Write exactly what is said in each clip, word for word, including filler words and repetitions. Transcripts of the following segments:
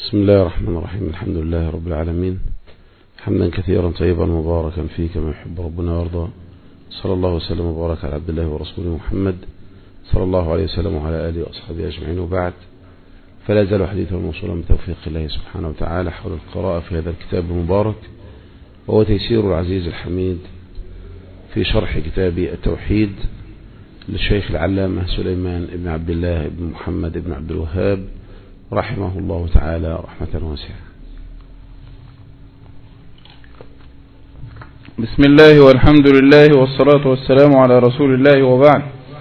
بسم الله الرحمن الرحيم. الحمد لله رب العالمين، حمدا كثيرا طيبا مباركا فيه كما يحب ربنا ويرضى. صلى الله وسلم وبارك على عبد الله ورسوله محمد صلى الله عليه وسلم وعلى آله وأصحابه أجمعين، وبعد، فلا يزال حديثنا موصولا بتوفيق الله سبحانه وتعالى حول القراءة في هذا الكتاب المبارك، وهو تيسير العزيز الحميد في شرح كتاب التوحيد للشيخ العلامة سليمان بن عبد الله بن محمد بن عبد الوهاب رحمه الله تعالى رحمة واسعة. بسم الله والحمد لله والصلاة والسلام على رسول الله، وبعد.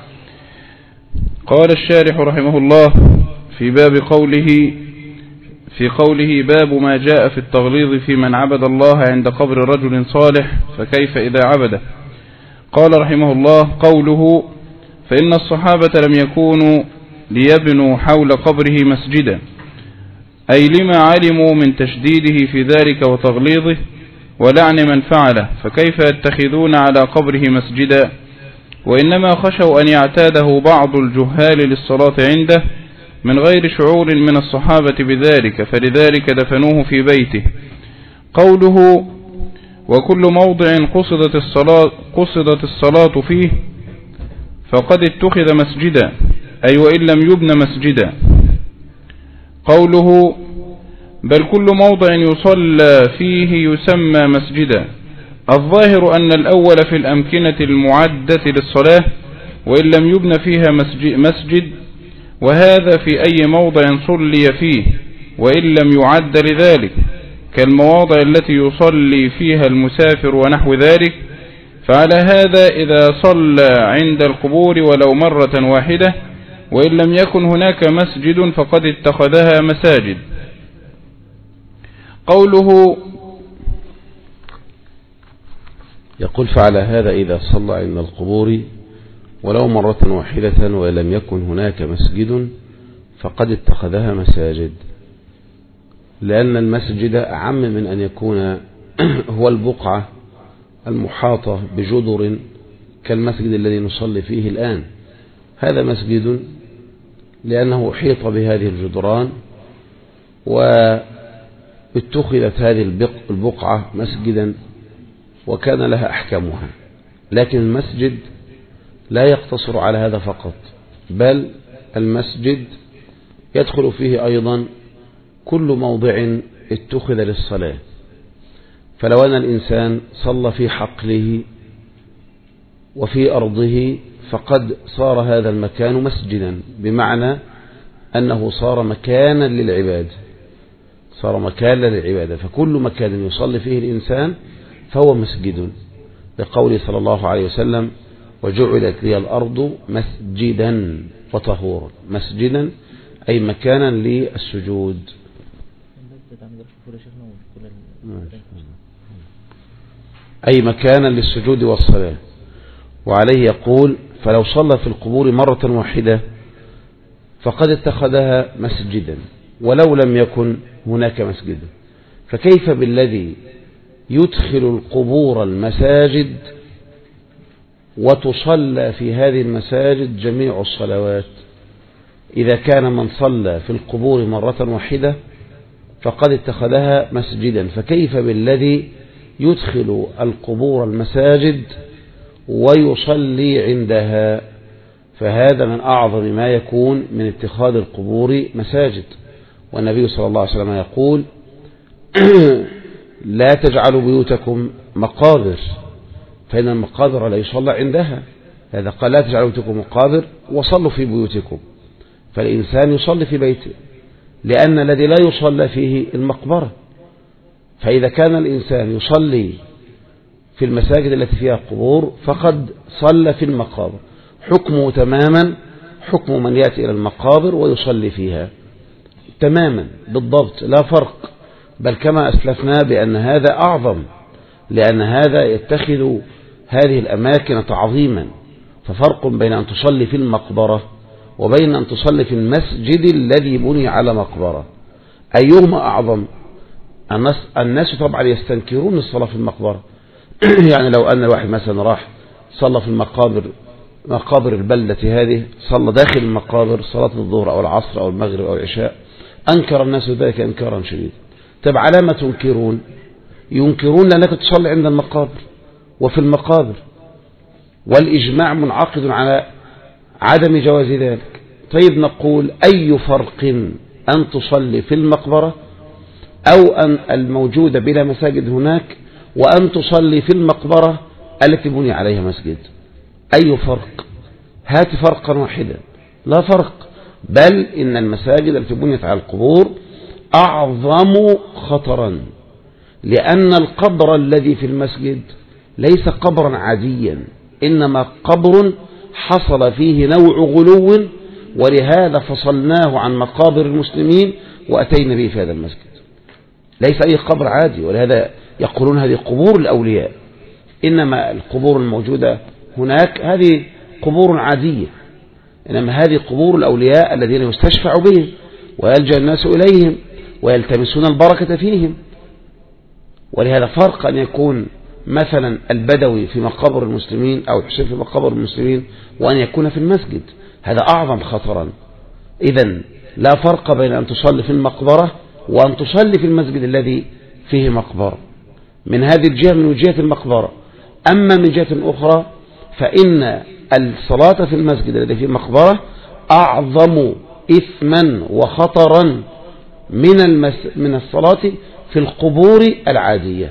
قال الشارح رحمه الله في باب قوله في قوله باب ما جاء في التغليظ في من عبد الله عند قبر رجل صالح فكيف إذا عبده. قال رحمه الله: قوله: فإن الصحابة لم يكونوا ليبنوا حول قبره مسجدا، أي لما علموا من تشديده في ذلك وتغليظه ولعن من فعله، فكيف يتخذون على قبره مسجدا؟ وإنما خشوا أن يعتاده بعض الجهال للصلاة عنده من غير شعور من الصحابة بذلك، فلذلك دفنوه في بيته. قوله: وكل موضع قصدت الصلاة, قصدت الصلاة فيه فقد اتخذ مسجدا، أي وإن لم يبن مسجدا. قوله: بل كل موضع يصلى فيه يسمى مسجدا، الظاهر أن الأول في الأمكنة المعدة للصلاة وإن لم يبن فيها مسجد، وهذا في أي موضع صلي فيه وإن لم يعد لذلك، كالمواضع التي يصلي فيها المسافر ونحو ذلك. فعلى هذا إذا صلى عند القبور ولو مرة واحدة وإن لم يكن هناك مسجد فقد اتخذها مساجد. قوله: يقول: فعلى هذا إذا صلى عند القبور ولو مرة واحدة وإن لم يكن هناك مسجد فقد اتخذها مساجد، لأن المسجد أعم من أن يكون هو البقعة المحاطة بجدر كالمسجد الذي نصلي فيه الآن. هذا مسجد لأنه أحيط بهذه الجدران، واتخذت هذه البقعة مسجدا وكان لها أحكامها. لكن المسجد لا يقتصر على هذا فقط، بل المسجد يدخل فيه أيضا كل موضع اتخذ للصلاة. فلو أن الإنسان صلى في حقله وفي أرضه فقد صار هذا المكان مسجدا، بمعنى أنه صار مكانا للعباد صار مكانا للعبادة فكل مكان يصلي فيه الإنسان فهو مسجد، لقوله صلى الله عليه وسلم: وجعلت لي الأرض مسجدا وطهورا. مسجدا أي مكانا للسجود. أي مكانا للسجود والصلاة. وعليه يقول: فلو صلى في القبور مرة واحدة فقد اتخذها مسجدا ولو لم يكن هناك مسجد، فكيف بالذي يدخل القبور المساجد وتصلى في هذه المساجد جميع الصلوات؟ إذا كان من صلى في القبور مرة واحدة فقد اتخذها مسجدا، فكيف بالذي يدخل القبور المساجد ويصلي عندها؟ فهذا من أعظم ما يكون من اتخاذ القبور مساجد. والنبي صلى الله عليه وسلم يقول: لا تجعلوا بيوتكم مقابر، فإن المقابر لا يصلى عندها. هذا قال: لا تجعلوا بيوتكم مقابر وصلوا في بيوتكم. فالإنسان يصلي في بيته، لأن الذي لا يصلى فيه المقبرة. فإذا كان الإنسان يصلي في المساجد التي فيها قبور فقد صلى في المقابر، حكمه تماما حكم من يأتي إلى المقابر ويصلي فيها تماما بالضبط، لا فرق، بل كما أسلفنا بأن هذا أعظم، لأن هذا يتخذ هذه الأماكن تعظيما. ففرق بين أن تصلي في المقبرة وبين أن تصلي في المسجد الذي بني على مقبرة. أيهما أعظم؟ الناس, الناس طبعا يستنكرون الصلاة في المقبرة. يعني لو أن الواحد مثلا راح صلى في المقابر، مقابر البلدة هذه، صلى داخل المقابر صلاة الظهر أو العصر أو المغرب أو العشاء، أنكر الناس ذلك إنكارا شديدا. طب على ما تنكرون؟ ينكرون لأنك تصلي عند المقابر وفي المقابر، والإجماع منعقد على عدم جواز ذلك. طيب نقول أي فرق أن تصلي في المقبرة أو أن الموجودة بلا مساجد هناك وأن تصلي في المقبرة التي بني عليها مسجد؟ أي فرق؟ هات فرقا واحدا. لا فرق، بل إن المساجد التي بنيت على القبور أعظم خطرا، لأن القبر الذي في المسجد ليس قبرا عاديا، إنما قبر حصل فيه نوع غلو، ولهذا فصلناه عن مقابر المسلمين وأتينا به في هذا المسجد. ليس أي قبر عادي، ولهذا يقولون هذه قبور الأولياء، إنما القبور الموجودة هناك هذه قبور عادية، إنما هذه قبور الأولياء الذين يستشفع بهم ويلجأ الناس إليهم ويلتمسون البركة فيهم. ولهذا فرق أن يكون مثلا البدوي في مقابر المسلمين أو الحسين في مقابر المسلمين وأن يكون في المسجد، هذا أعظم خطرا. إذن لا فرق بين أن تصلي في المقبرة وأن تصلي في المسجد الذي فيه مقبرة من هذه الجهة، من وجهة المقبرة. أما من جهة أخرى فإن الصلاة في المسجد الذي فيه مقبرة أعظم إثما وخطرا من المس... من الصلاة في القبور العادية.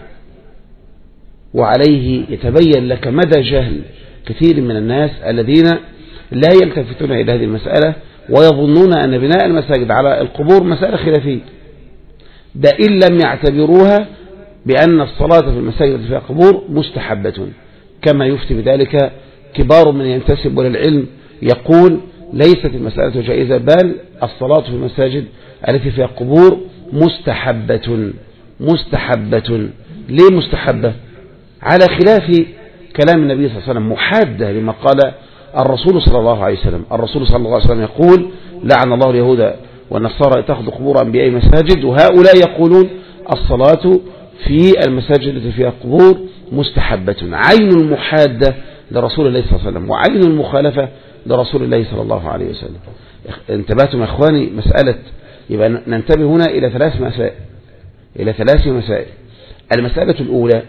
وعليه يتبين لك مدى جهل كثير من الناس الذين لا يلتفتون إلى هذه المسألة ويظنون أن بناء المساجد على القبور مسألة خلافية، ده إن لم يعتبروها بأن الصلاة في المساجد التي فيها قبور مستحبة، كما يفتي بذلك كبار من ينتسب للعلم يقول ليست المسألة جائزة، بل الصلاة في المساجد التي فيها قبور مستحبة. مستحبة ليه مستحبة؟ على خلاف كلام النبي صلى الله عليه وسلم، محادة لما قال الرسول صلى الله عليه وسلم. الرسول صلى الله عليه وسلم يقول لعن الله اليهود والنصارى اتخذوا قبور أنبياء مساجد، وهؤلاء يقولون الصلاة في المساجد التي فيها قبور مستحبة. عين المحادة لرسول الله صلى الله عليه وسلم وعين المخالفة لرسول الله صلى الله عليه وسلم. انتبهتم يا اخواني؟ مسألة يبقى ننتبه هنا إلى ثلاث مسائل إلى ثلاث مسائل. المسألة الأولى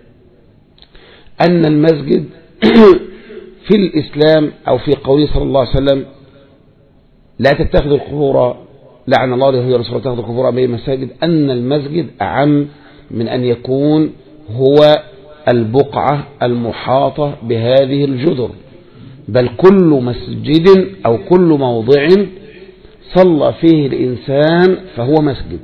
أن المسجد في الإسلام أو في قوله صلى الله عليه وسلم لا تتخذوا القبور لعن الله اليهود والنصارى تتخذوا القبور أنبياء مساجد، أن المسجد أعم من أن يكون هو البقعة المحاطة بهذه الجدر، بل كل مسجد أو كل موضع صلى فيه الإنسان فهو مسجد.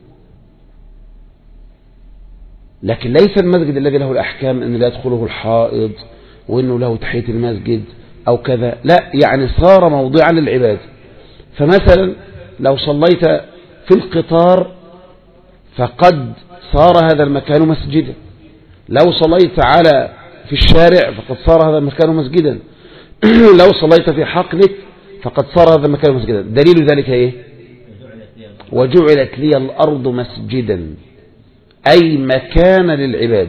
لكن ليس المسجد الذي له الأحكام أن لا يدخله الحائض وأنه له تحية المسجد أو كذا، لا، يعني صار موضعا للعباد. فمثلا لو صليت في القطار فقد صار هذا المكان مسجدا، لو صليت على في الشارع فقد صار هذا المكان مسجدا، لو صليت في حقلك فقد صار هذا المكان مسجدا. دليل ذلك ايه؟ وجعلت لي الأرض مسجدا، أي مكان للعباد،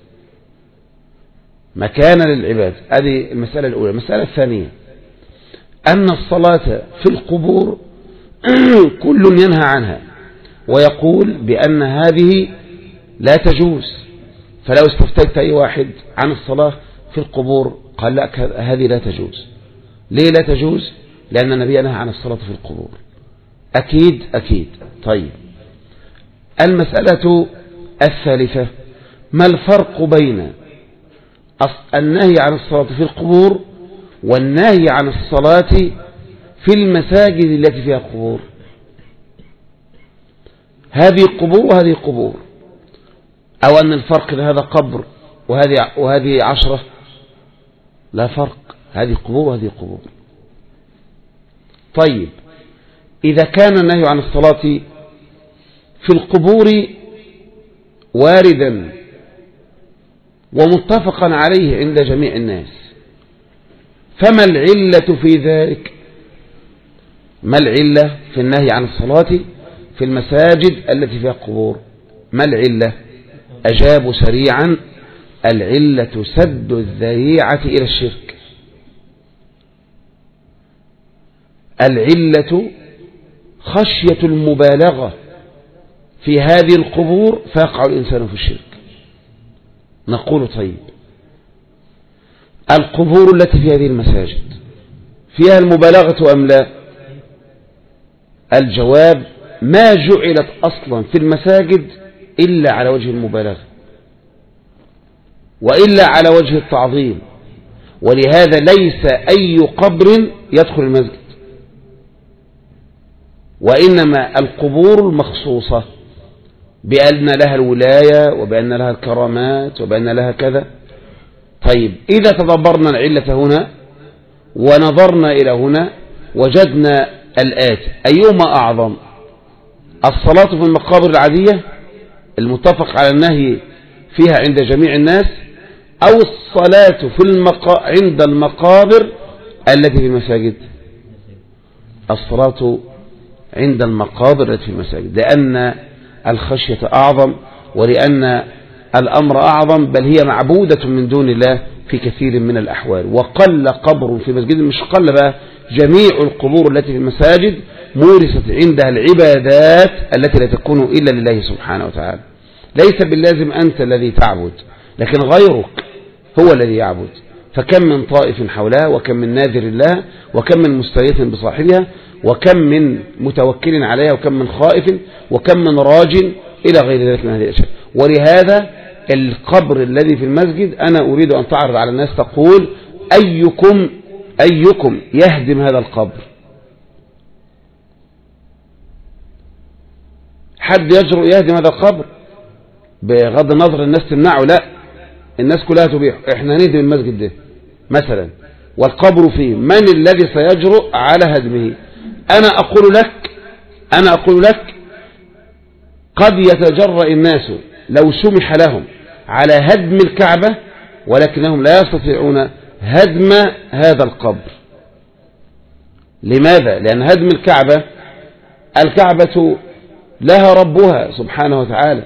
مكان للعباد. هذه المسألة الأولى. المسألة الثانية أن الصلاة في القبور كل ينهى عنها ويقول بأن هذه لا تجوز. فلو استفتيت أي واحد عن الصلاة في القبور قال لك هذه لا تجوز. ليه لا تجوز؟ لأن النبي نهى عن الصلاة في القبور. أكيد أكيد. طيب، المسألة الثالثة ما الفرق بين النهي عن الصلاة في القبور والنهي عن الصلاة في المساجد التي فيها قبور؟ هذه قبور وهذه قبور، أو أن الفرق أن هذا قبر وهذه وهذه عشرة؟ لا فرق، هذه قبور وهذه قبور. طيب، إذا كان النهي عن الصلاة في القبور واردا ومتفقا عليه عند جميع الناس، فما العلة في ذلك؟ ما العلة في النهي عن الصلاة في المساجد التي فيها قبور؟ ما العلة؟ أجابوا سريعا: العلة سد الذريعة إلى الشرك. العلة خشية المبالغة في هذه القبور فيقع الإنسان في الشرك. نقول طيب القبور التي في هذه المساجد فيها المبالغة أم لا؟ الجواب ما جعلت أصلا في المساجد إلا على وجه المبالغة وإلا على وجه التعظيم، ولهذا ليس أي قبر يدخل المسجد، وإنما القبور المخصوصة بأن لها الولاية وبأن لها الكرامات وبأن لها كذا. طيب إذا تدبرنا العلة هنا ونظرنا إلى هنا وجدنا الآتي: أيهما أعظم، الصلاة في المقابر العادية المتفق على النهي فيها عند جميع الناس، أو الصلاة في المقا... عند المقابر التي في المساجد؟ الصلاة عند المقابر التي في المساجد، لأن الخشية أعظم ولأن الأمر أعظم، بل هي معبودة من دون الله في كثير من الأحوال. وقل قبر في مسجد، مش قل بقى، جميع القبور التي في المساجد مورست عندها العبادات التي لا تكون إلا لله سبحانه وتعالى. ليس باللازم أنت الذي تعبد، لكن غيرك هو الذي يعبد. فكم من طائف حولها، وكم من ناذر الله، وكم من مستغيث بصاحبها، وكم من متوكل عليها، وكم من خائف، وكم من راج إلى غير ذلك من هذه الأشياء. ولهذا القبر الذي في المسجد أنا أريد أن تعرض على الناس تقول: أيكم أيكم يهدم هذا القبر؟ حد يجرؤ يهدم هذا القبر؟ بغض النظر الناس تمنعه، لا، الناس كلها تبيح، احنا هنهدم المسجد ده مثلا والقبر فيه، من الذي سيجرؤ على هدمه؟ أنا أقول لك أنا أقول لك قد يتجرأ الناس لو سمح لهم على هدم الكعبة، ولكنهم لا يستطيعون هدم هذا القبر. لماذا؟ لأن هدم الكعبة، الكعبة لها ربها سبحانه وتعالى،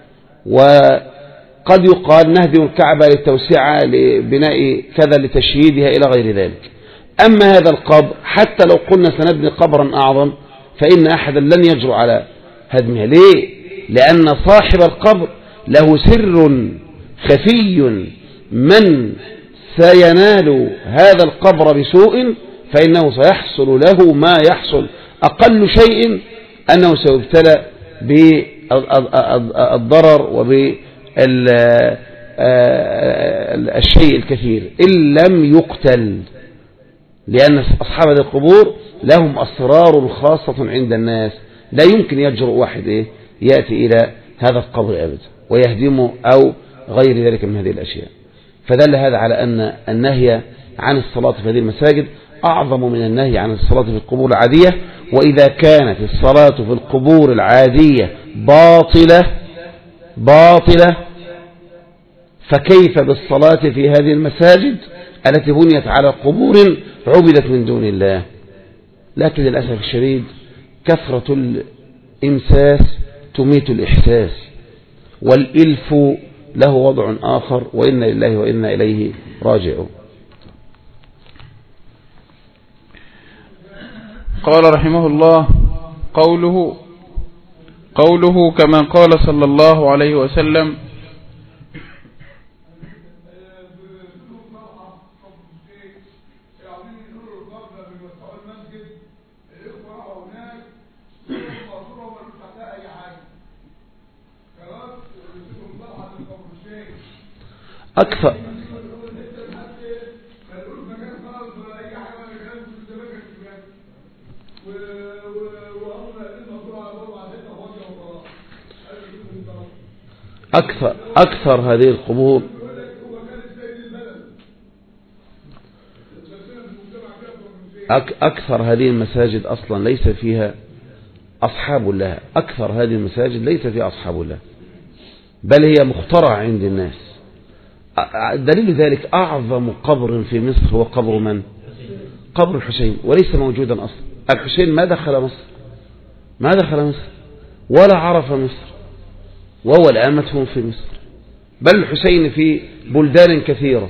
وقد يقال نهدم الكعبة للتوسعة لبناء كذا لتشييدها إلى غير ذلك. أما هذا القبر حتى لو قلنا سنبني قبرا أعظم فإن أحدا لن يجرؤ على هدمها. ليه؟ لأن صاحب القبر له سر خفي، من سينال هذا القبر بسوء فإنه سيحصل له ما يحصل، أقل شيء أنه سيبتلى بالضرر وبالشيء الكثير إن لم يقتل، لأن أصحاب هذه القبور لهم أسرار خاصة عند الناس، لا يمكن يجرؤ واحد إيه يأتي إلى هذا القبر أبدا ويهدمه أو غير ذلك من هذه الأشياء. فدل هذا على أن النهي عن الصلاة في هذه المساجد أعظم من النهي عن الصلاة في القبور العادية. وإذا كانت الصلاة في القبور العادية باطلة باطلة فكيف بالصلاة في هذه المساجد التي بنيت على قبور عبدت من دون الله؟ لكن للأسف الشديد كثرة الإمساس تميت الإحساس، والإلف له وضع آخر، وإنا لله وإنا إليه راجعون. قال رحمه الله: قوله قوله كما قال صلى الله عليه وسلم: أكثر أكثر أكثر هذه القبور أكثر هذه المساجد أصلا ليس فيها أصحاب الله، أكثر هذه المساجد ليس فيها أصحاب الله، بل هي مخترعة عند الناس. دليل ذلك أعظم قبر في مصر هو قبر من؟ قبر الحسين، وليس موجودا أصلا. الحسين ما دخل مصر ما دخل مصر ولا عرف مصر، وهو الآن مدفون في مصر، بل الحسين في بلدان كثيرة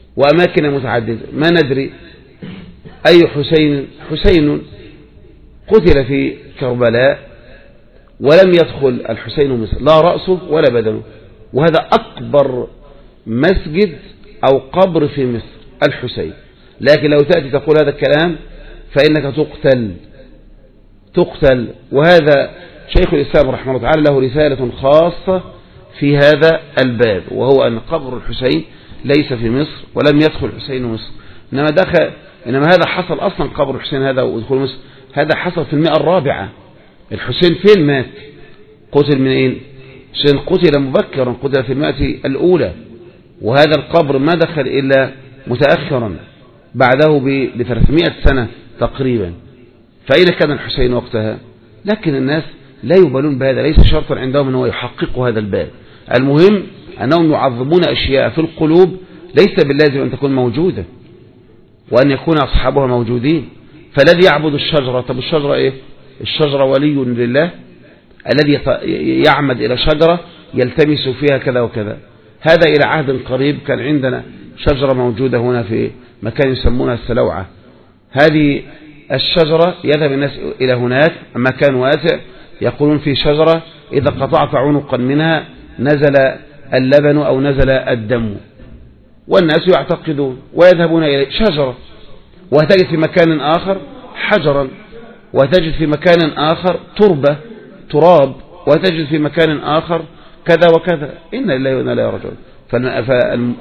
وأماكن متعددة، ما ندري أي حسين حسين قتل في كربلاء ولم يدخل الحسين مصر لا رأسه ولا بدنه، وهذا أكبر مسجد أو قبر في مصر الحسين. لكن لو تأتي تقول هذا الكلام فإنك تقتل تقتل. وهذا شيخ الإسلام رحمه الله تعالى له رسالة خاصة في هذا الباب، وهو أن قبر الحسين ليس في مصر ولم يدخل الحسين مصر، إنما دخل إنما هذا حصل أصلا قبر الحسين هذا ودخول مصر هذا حصل في المئة الرابعة. الحسين فين مات؟ قتل من إيه؟ الحسين قتل مبكرا، قتل في المئة الأولى، وهذا القبر ما دخل إلا متأخرا بعده بثلاثمائة سنة تقريبا. فأين كان الحسين وقتها؟ لكن الناس لا يبالون بهذا، ليس شرطا عندهم أنه يحققوا هذا الباب. المهم أنهم يعظمون أشياء في القلوب ليس باللازم أن تكون موجودة وأن يكون أصحابها موجودين. فالذي يعبد الشجرة، طب الشجرة إيه؟ الشجرة ولي لله، الذي يعمد إلى شجرة يلتمس فيها كذا وكذا. هذا إلى عهد قريب كان عندنا شجرة موجودة هنا في مكان يسمونها السلوعة. هذه الشجرة يذهب الناس إلى هناك مكان واسع، يقولون في شجرة إذا قطعت عنقا منها نزل اللبن أو نزل الدم، والناس يعتقدون ويذهبون إلى شجرة، وتجد في مكان آخر حجرا، وتجد في مكان آخر تربة تراب، وتجد في مكان آخر كذا وكذا. إن لله وإنا إليه راجعون. فالم...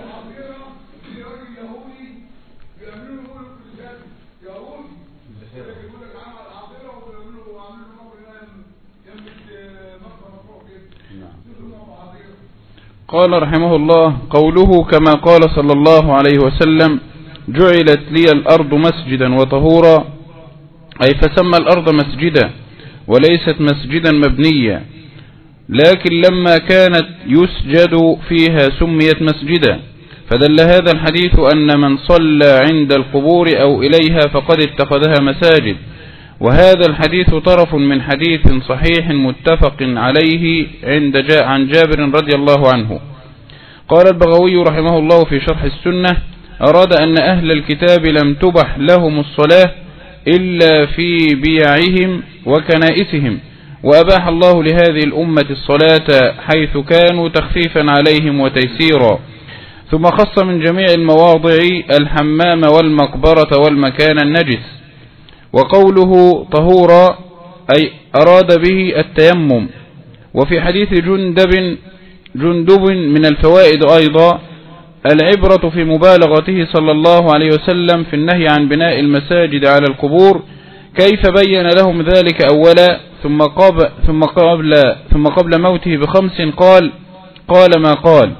قال رحمه الله: قوله كما قال صلى الله عليه وسلم: جعلت لي الأرض مسجدا وطهورا، أي فسمى الأرض مسجدا وليست مسجدا مبنيا، لكن لما كانت يسجد فيها سميت مسجدا. فدل هذا الحديث أن من صلى عند القبور أو إليها فقد اتخذها مساجد. وهذا الحديث طرف من حديث صحيح متفق عليه عند جاء عن جابر رضي الله عنه. قال البغوي رحمه الله في شرح السنة: أراد أن أهل الكتاب لم تبح لهم الصلاة إلا في بيعهم وكنائسهم، وأباح الله لهذه الأمة الصلاة حيث كانوا تخفيفا عليهم وتيسيرا. ثم خص من جميع المواضع الحمام والمقبرة والمكان النجس. وقوله طهورا أي أراد به التيمم. وفي حديث جندب جندب من الفوائد أيضا العبرة في مبالغته صلى الله عليه وسلم في النهي عن بناء المساجد على القبور، كيف بين لهم ذلك أولا ثم قبل, ثم قبل, ثم قبل موته بخمس قال قال ما قال.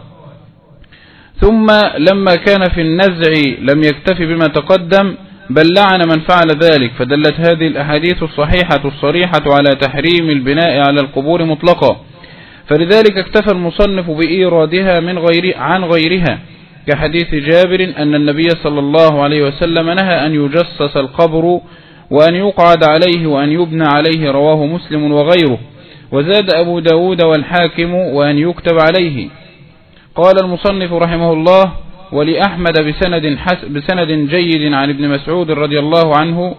ثم لما كان في النزع لم يكتف بما تقدم بل لعن من فعل ذلك، فدلت هذه الأحاديث الصحيحة الصريحة على تحريم البناء على القبور مطلقا. فلذلك اكتفى المصنف بإيرادها من غير عن غيرها، كحديث جابر أن النبي صلى الله عليه وسلم نهى أن يجسس القبر وأن يقعد عليه وأن يبنى عليه، رواه مسلم وغيره. وزاد أبو داود والحاكم وأن يكتب عليه. قال المصنف رحمه الله: ولأحمد بسند, بسند جيد عن ابن مسعود رضي الله عنه.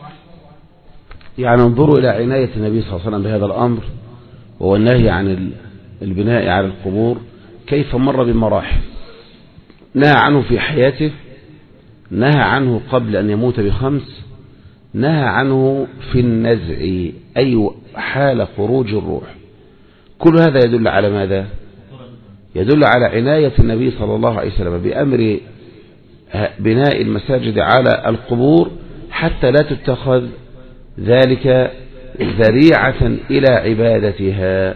يعني انظروا إلى عناية النبي صلى الله عليه وسلم بهذا الأمر، وهو النهي عن البناء على القبور، كيف مر بمراحل. نهى عنه في حياته، نهى عنه قبل أن يموت بخمس، نهى عنه في النزع أي حال خروج الروح. كل هذا يدل على ماذا؟ يدل على عناية النبي صلى الله عليه وسلم بأمر بناء المساجد على القبور حتى لا تتخذ ذلك ذريعة إلى عبادتها.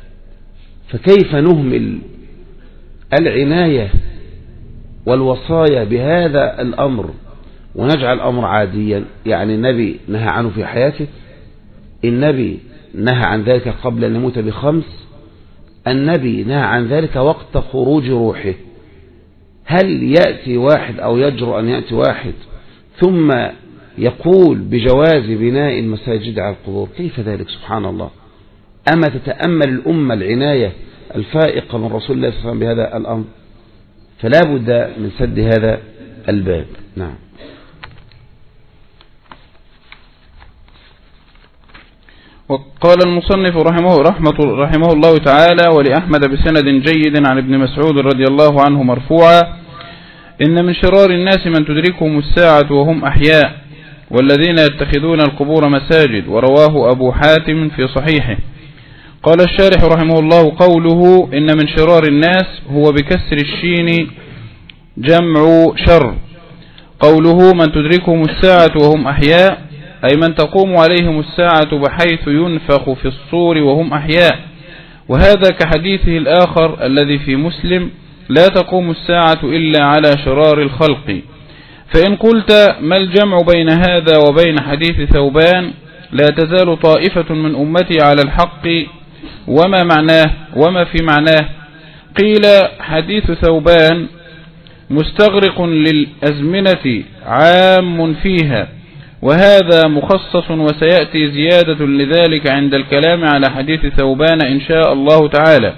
فكيف نهمل العناية والوصايا بهذا الأمر ونجعل الأمر عاديا؟ يعني النبي نهى عنه في حياته، النبي نهى عن ذلك قبل أن يموت بخمس، النبي نهى عن ذلك وقت خروج روحه. هل يأتي واحد أو يجرؤ أن يأتي واحد ثم يقول بجواز بناء المساجد على القبور؟ كيف ذلك؟ سبحان الله. أما تتأمل الأمة العناية الفائقة من رسول الله صلى الله عليه وسلم بهذا الأمر؟ فلا بد من سد هذا الباب. نعم. وقال المصنف رحمه, رحمة رحمه الله تعالى: ولأحمد بسند جيد عن ابن مسعود رضي الله عنه مرفوعا: إن من شرار الناس من تدركهم الساعة وهم أحياء، والذين يتخذون القبور مساجد. ورواه أبو حاتم في صحيحه. قال الشارح رحمه الله: قوله إن من شرار الناس هو بكسر الشين جمع شر. قوله من تدركهم الساعة وهم أحياء أي من تقوم عليهم الساعة بحيث ينفخ في الصور وهم أحياء، وهذا كحديثه الآخر الذي في مسلم: لا تقوم الساعة إلا على شرار الخلق. فإن قلت ما الجمع بين هذا وبين حديث ثوبان: لا تزال طائفة من أمتي على الحق، وما معناه وما في معناه؟ قيل حديث ثوبان مستغرق للأزمنة عام فيها، وهذا مخصص، وسيأتي زيادة لذلك عند الكلام على حديث ثوبان إن شاء الله تعالى.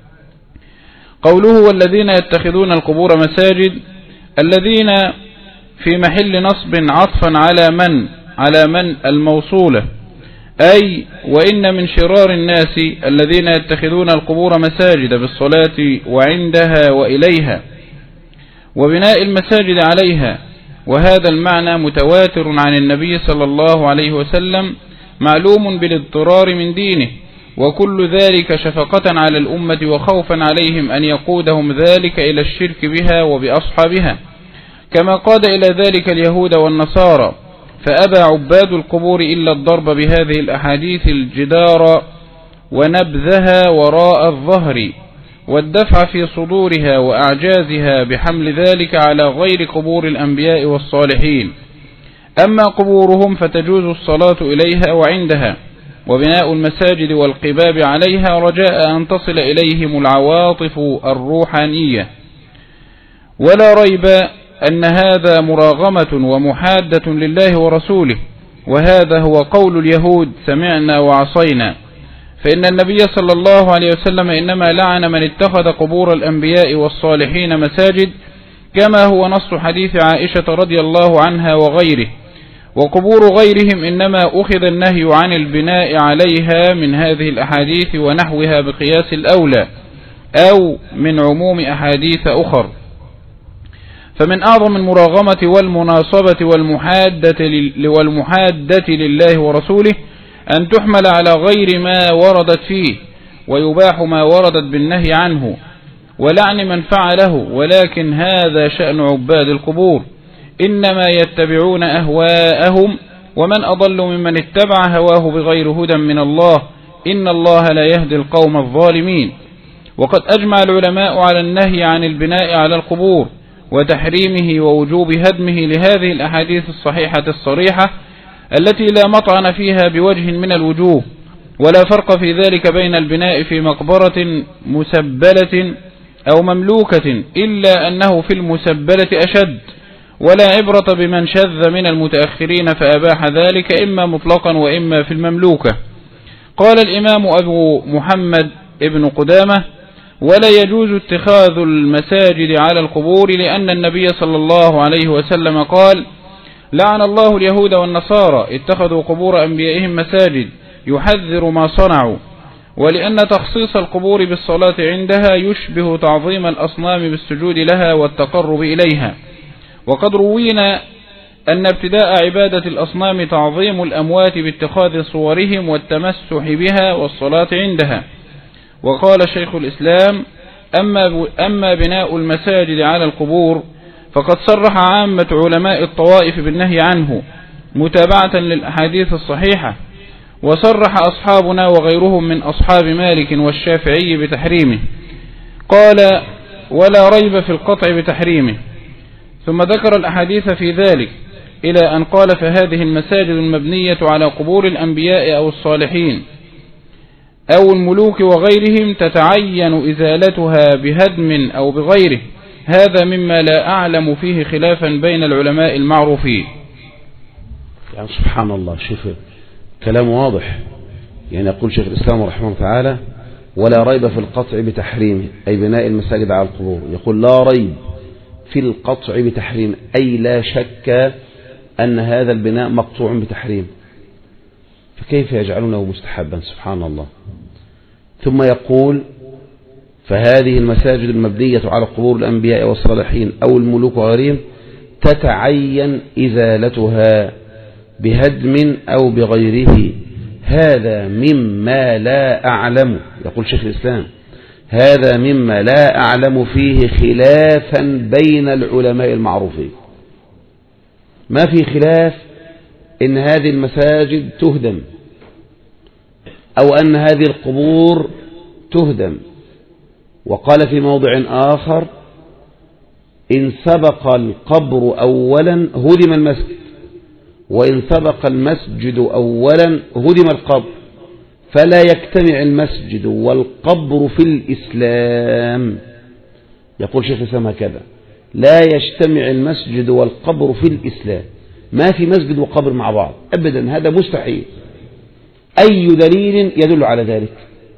قوله والذين يتخذون القبور مساجد: الذين في محل نصب عطفا على من على من الموصولة، أي وإن من شرار الناس الذين يتخذون القبور مساجد بالصلاة وعندها وإليها وبناء المساجد عليها. وهذا المعنى متواتر عن النبي صلى الله عليه وسلم، معلوم بالاضطرار من دينه، وكل ذلك شفقة على الأمة وخوفا عليهم أن يقودهم ذلك إلى الشرك بها وبأصحابها، كما قاد إلى ذلك اليهود والنصارى، فأبى عباد القبور إلا الضرب بهذه الأحاديث الجدار ونبذها وراء الظهر، والدفع في صدورها وأعجازها بحمل ذلك على غير قبور الأنبياء والصالحين. أما قبورهم فتجوز الصلاة إليها وعندها، وبناء المساجد والقباب عليها رجاء أن تصل إليهم العواطف الروحانية. ولا ريب أن هذا مراغمة ومحادة لله ورسوله، وهذا هو قول اليهود: سمعنا وعصينا. فإن النبي صلى الله عليه وسلم إنما لعن من اتخذ قبور الأنبياء والصالحين مساجد، كما هو نص حديث عائشة رضي الله عنها وغيره. وقبور غيرهم إنما أخذ النهي عن البناء عليها من هذه الأحاديث ونحوها بقياس الأولى، أو من عموم أحاديث أخر. فمن أعظم المراغمة والمناصبة والمحادة والمحادة لله ورسوله أن تحمل على غير ما وردت فيه، ويباح ما وردت بالنهي عنه، ولعن من فعله. ولكن هذا شأن عباد القبور، إنما يتبعون أهواءهم، ومن أضل ممن اتبع هواه بغير هدى من الله، إن الله لا يهدي القوم الظالمين. وقد أجمع العلماء على النهي عن البناء على القبور وتحريمه ووجوب هدمه لهذه الأحاديث الصحيحة الصريحة التي لا مطعن فيها بوجه من الوجوه. ولا فرق في ذلك بين البناء في مقبرة مسبلة أو مملوكة، إلا أنه في المسبلة أشد. ولا عبرة بمن شذ من المتأخرين فأباح ذلك إما مطلقا وإما في المملوكة. قال الإمام أبو محمد ابن قدامة: ولا يجوز اتخاذ المساجد على القبور، لأن النبي صلى الله عليه وسلم قال: لعن الله اليهود والنصارى اتخذوا قبور أنبيائهم مساجد، يحذر ما صنعوا. ولأن تخصيص القبور بالصلاة عندها يشبه تعظيم الأصنام بالسجود لها والتقرب إليها. وقد روينا أن ابتداء عبادة الأصنام تعظيم الأموات باتخاذ صورهم والتمسح بها والصلاة عندها. وقال شيخ الإسلام: أما, أما بناء المساجد على القبور فقد صرح عامة علماء الطوائف بالنهي عنه متابعة للأحاديث الصحيحة، وصرح أصحابنا وغيرهم من أصحاب مالك والشافعي بتحريمه. قال: ولا ريب في القطع بتحريمه. ثم ذكر الأحاديث في ذلك إلى أن قال: فهذه المساجد المبنية على قبور الأنبياء أو الصالحين أو الملوك وغيرهم تتعين إزالتها بهدم أو بغيره. هذا مما لا أعلم فيه خلافا بين العلماء المعروفين. يعني سبحان الله، شوف كلام واضح. يعني يقول شيخ الإسلام رحمه الله تعالى: ولا ريب في القطع بتحريمه، أي بناء المساجد على القبور. يقول لا ريب في القطع بتحريم، أي لا شك أن هذا البناء مقطوع بتحريم. فكيف يجعلونه مستحبا؟ سبحان الله. ثم يقول فهذه المساجد المبنية على قبور الأنبياء والصالحين أو الملوك وغيرهم تتعين إزالتها بهدم أو بغيره. هذا مما لا أعلم، يقول شيخ الإسلام، هذا مما لا أعلم فيه خلافا بين العلماء المعروفين. ما في خلاف إن هذه المساجد تهدم أو أن هذه القبور تهدم. وقال في موضع آخر إن سبق القبر أولا هدم المسجد، وإن سبق المسجد أولا هدم القبر، فلا يجتمع المسجد والقبر في الإسلام. يقول شيخ الإسلام هكذا: لا يجتمع المسجد والقبر في الإسلام. ما في مسجد وقبر مع بعض أبدا، هذا مستحيل. أي دليل يدل على ذلك؟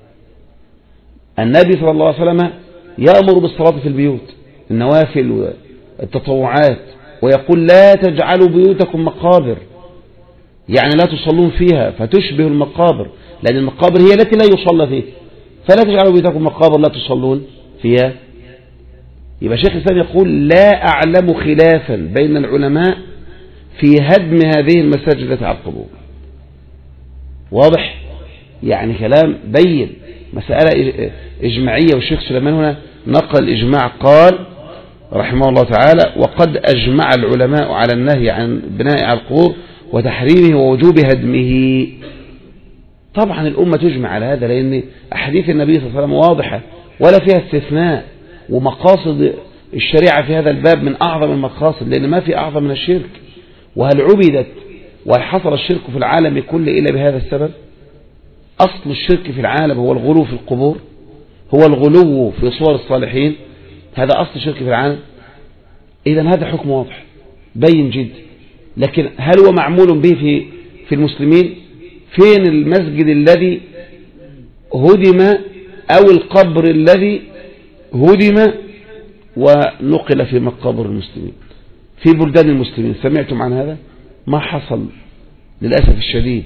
النبي صلى الله عليه وسلم يأمر بالصلاة في البيوت، النوافل والتطوعات، ويقول لا تجعلوا بيوتكم مقابر، يعني لا تصلون فيها فتشبه المقابر، لأن المقابر هي التي لا يصلى فيها، فلا تجعلوا بيوتكم مقابر لا تصلون فيها. يبقى شيخ الإسلام يقول لا أعلم خلافا بين العلماء في هدم هذه المساجد التي على القبور. واضح؟ يعني كلام بين، مسألة إجماعية. والشيخ سليمان هنا نقل الإجماع، قال رحمه الله تعالى: وقد أجمع العلماء على النهي عن بناء على القبور وتحريمه ووجوب هدمه. طبعا الأمة تجمع على هذا، لأن أحاديث النبي صلى الله عليه وسلم واضحة ولا فيها استثناء، ومقاصد الشريعة في هذا الباب من أعظم المقاصد، لأن ما في أعظم من الشرك. وهل عبدت وهل حصل الشرك في العالم كله إلا بهذا السبب؟ أصل الشرك في العالم هو الغلو في القبور، هو الغلو في صور الصالحين، هذا أصل الشرك في العالم. إذن هذا حكم واضح بين جدا. لكن هل هو معمول به في في المسلمين؟ فين المسجد الذي هدم أو القبر الذي هدم ونقل في مقابر المسلمين في بلدان المسلمين؟ سمعتم عن هذا؟ ما حصل للأسف الشديد.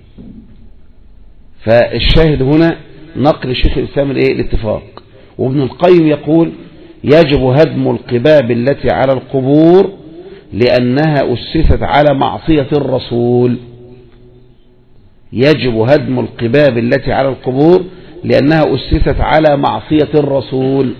فالشاهد هنا نقل الشيخ الإسلام الاتفاق. وابن القيم يقول: يجب هدم القباب التي على القبور لأنها أسست على معصية الرسول. يجب هدم القباب التي على القبور لأنها أسست على معصية الرسول.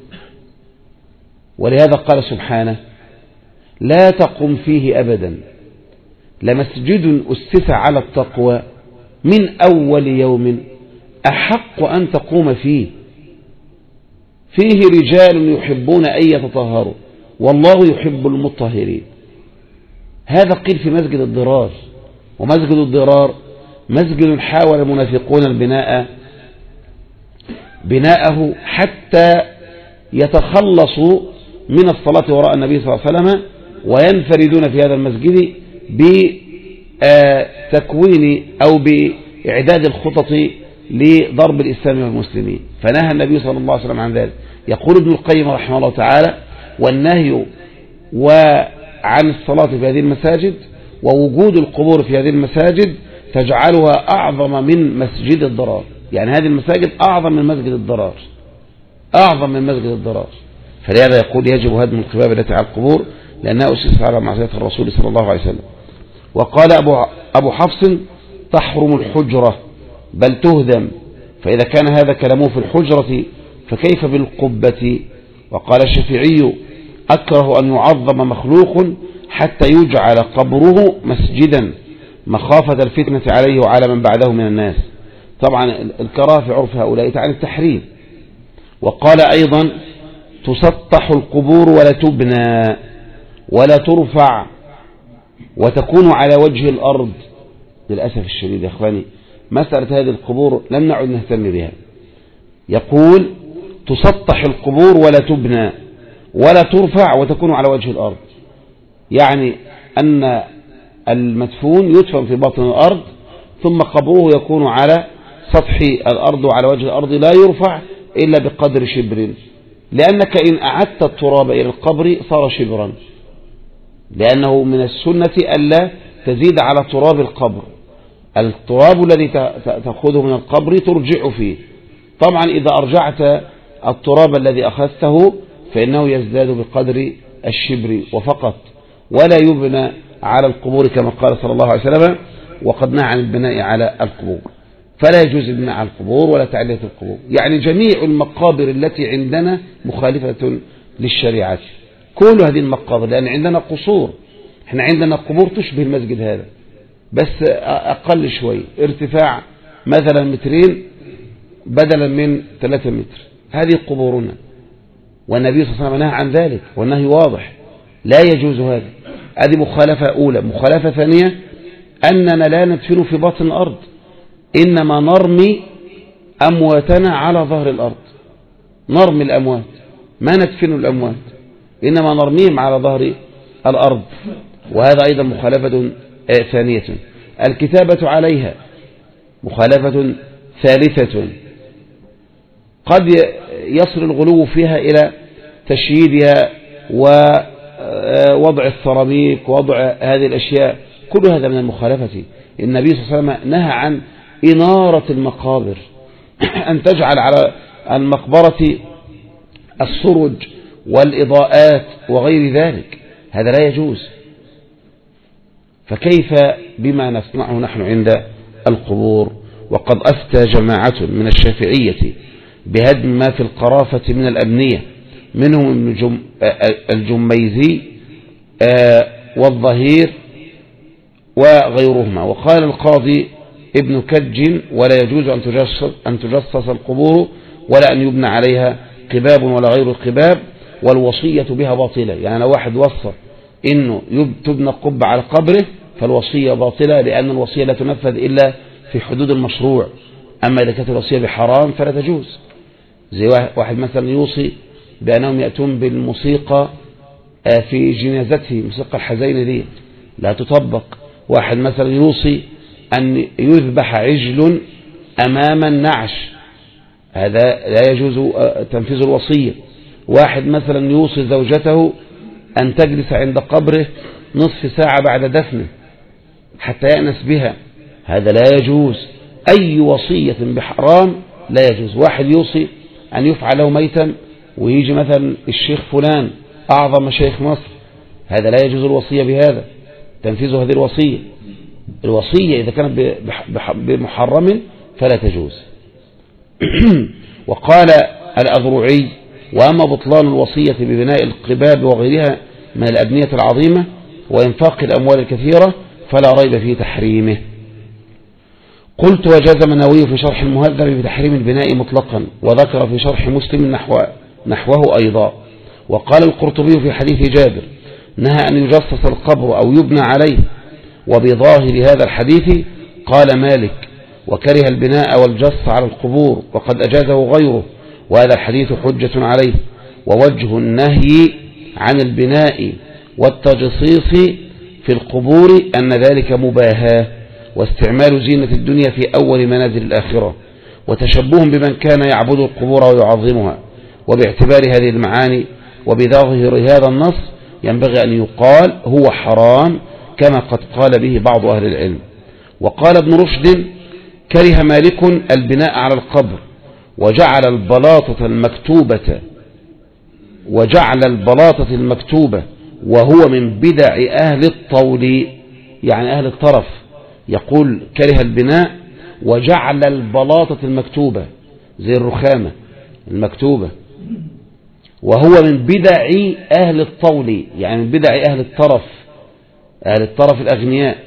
ولهذا قال سبحانه: لا تقم فيه أبدا لمسجد أسس على التقوى من أول يوم أحق أن تقوم فيه فيه رجال يحبون أن يتطهروا والله يحب المطهرين. هذا قيل في مسجد الضرار، ومسجد الضرار مسجد حاول المنافقون البناء بناءه حتى يتخلصوا من الصلاة وراء النبي صلى الله عليه وسلم، وينفردون في هذا المسجد بتكوين أو بإعداد الخطط لضرب الإسلام والمسلمين. فنهى النبي صلى الله عليه وسلم عن ذلك. يقول ابن القيم رحمه الله تعالى: والنهي وعن الصلاة في هذه المساجد ووجود القبور في هذه المساجد تجعلها أعظم من مسجد الضرار. يعني هذه المساجد أعظم من مسجد الضرار، أعظم من مسجد الضرار. فلهذا يقول: يجب هدم القباب التي على القبور لأنها أسست على معصية الرسول صلى الله عليه وسلم. وقال أبو, أبو حفص: تحرم الحجرة بل تهدم. فإذا كان هذا كلامه في الحجرة فكيف بالقبة؟ وقال الشافعي: أكره أن يعظم مخلوق حتى يجعل قبره مسجدا مخافة الفتنة عليه وعلى من بعده من الناس. طبعا الكراهة في عرف هؤلاء تعني التحريم. وقال أيضا: تسطح القبور ولا تبنى ولا ترفع وتكون على وجه الأرض. للأسف الشديد يا أخواني مسألة هذه القبور لم نعد نهتم بها. يقول: تسطح القبور ولا تبنى ولا ترفع وتكون على وجه الأرض، يعني أن المدفون يدفن في باطن الأرض ثم قبره يكون على سطح الأرض وعلى وجه الأرض لا يرفع إلا بقدر شبر، لأنك إن أعدت التراب إلى القبر صار شبرا، لأنه من السنة ألا تزيد على تراب القبر. التراب الذي تأخذه من القبر ترجع فيه. طبعا إذا أرجعت التراب الذي أخذته فإنه يزداد بقدر الشبر وفقط، ولا يبنى على القبور كما قال صلى الله عليه وسلم، وقد نهى عن البناء على القبور، فلا يجوز البناء على القبور ولا تعلية القبور. يعني جميع المقابر التي عندنا مخالفة للشريعة، كل هذه المقابر، لأن عندنا قصور، احنا عندنا قبور تشبه المسجد هذا بس أقل شوي، ارتفاع مثلا مترين بدلا من ثلاثة متر، هذه قبورنا، والنبي صلى الله عليه وسلم نهى عن ذلك والنهي واضح، لا يجوز هذا. هذه مخالفة أولى. مخالفة ثانية أننا لا ندفن في باطن الأرض، إنما نرمي أمواتنا على ظهر الأرض، نرمي الأموات، ما ندفن الأموات، إنما نرميهم على ظهر الأرض، وهذا أيضا مخالفة ثانية. الكتابة عليها مخالفة ثالثة، قد يصل الغلو فيها إلى تشييدها ووضع السيراميك ووضع هذه الأشياء، كل هذا من المخالفة. النبي صلى الله عليه وسلم نهى عن إنارة المقابر، أن تجعل على المقبرة السرج والإضاءات وغير ذلك، هذا لا يجوز. فكيف بما نصنعه نحن عند القبور؟ وقد أفتى جماعة من الشافعية بهدم ما في القرافة من الأبنية، منهم ابن الجميزي والظهير وغيرهما. وقال القاضي ابن كج: ولا يجوز أن تجسس, أن تجسس القبور ولا أن يبنى عليها قباب ولا غير القباب، والوصية بها باطلة. يعني لو واحد وصى إنه تبنى قبة على قبره فالوصية باطلة، لأن الوصية لا تنفذ إلا في حدود المشروع، أما إذا كانت الوصية بحرام فلا تجوز. زي واحد مثلا يوصي بأنهم يأتون بالموسيقى في جنازته، موسيقى الحزين دي لا تطبق. واحد مثلا يوصي أن يذبح عجل أمام النعش، هذا لا يجوز تنفيذ الوصية. واحد مثلا يوصي زوجته أن تجلس عند قبره نصف ساعة بعد دفنه حتى يأنس بها، هذا لا يجوز. أي وصية بحرام لا يجوز. واحد يوصي أن يفعل له ميتا ويجي مثلا الشيخ فلان أعظم مشايخ مصر، هذا لا يجوز الوصية بهذا، تنفيذ هذه الوصية. الوصية إذا كانت بمحرم فلا تجوز. وقال الأذرعي: وأما بطلان الوصية ببناء القباب وغيرها من الأبنية العظيمة وإنفاق الأموال الكثيرة فلا ريب في تحريمه. قلت: وجزم النووي في شرح المهذب بتحريم البناء مطلقا، وذكر في شرح مسلم نحو نحوه أيضا. وقال القرطبي في حديث جابر: نهى أن يجسس القبر أو يبنى عليه. وبظاهر هذا الحديث قال مالك: وكره البناء والجس على القبور، وقد أجازه غيره، وهذا الحديث حجة عليه. ووجه النهي عن البناء والتجصيص في القبور أن ذلك مباهاة واستعمال زينة الدنيا في أول منازل الآخرة، وتشبه بمن كان يعبد القبور ويعظمها. وباعتبار هذه المعاني وبظاهر هذا النص ينبغي أن يقال هو حرام كما قد قال به بعض أهل العلم. وقال ابن رشد: كره مالك البناء على القبر، وجعل البلاطة المكتوبة وجعل البلاطة المكتوبة وهو من بدع أهل الطول، يعني أهل الطرف. يقول كره البناء وجعل البلاطة المكتوبة زي الرخامة المكتوبة، وهو من بدع أهل الطول، يعني من بدع أهل الطرف، أهل الطرف الأغنياء.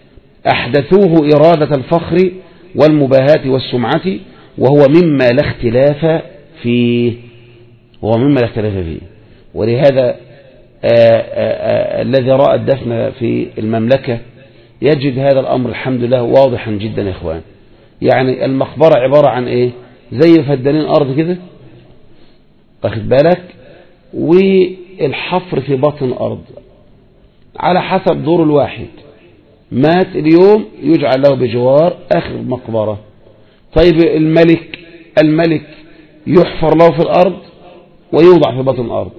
أحدثوه إرادة الفخر والمباهاة والسمعة، وهو مما لا اختلاف فيه، وهو مما لا اختلاف فيه. ولهذا آآ آآ الذي رأى الدفن في المملكة يجد هذا الأمر الحمد لله واضحا جدا يا إخوان. يعني المقبرة عبارة عن إيه؟ زي فدانين أرض كده، واخد بالك، والحفر في بطن أرض على حسب دور الواحد. مات اليوم يجعل له بجوار آخر مقبرة. طيب الملك الملك يحفر له في الأرض ويوضع في بطن الأرض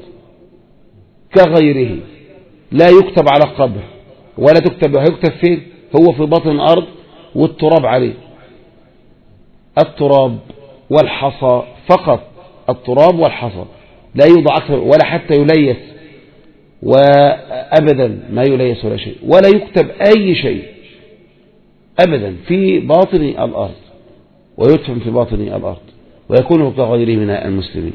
كغيره، لا يكتب على قبر ولا تكتب، هيكتب فين؟ هو في بطن الأرض والتراب عليه، التراب والحصى فقط، التراب والحصى، لا يوضع أكثر ولا حتى يليس، وأبدا ما يليس ولا شيء، ولا يكتب أي شيء أبدا في باطن الأرض، ويدفن في باطن الأرض، ويكون كغيره من المسلمين.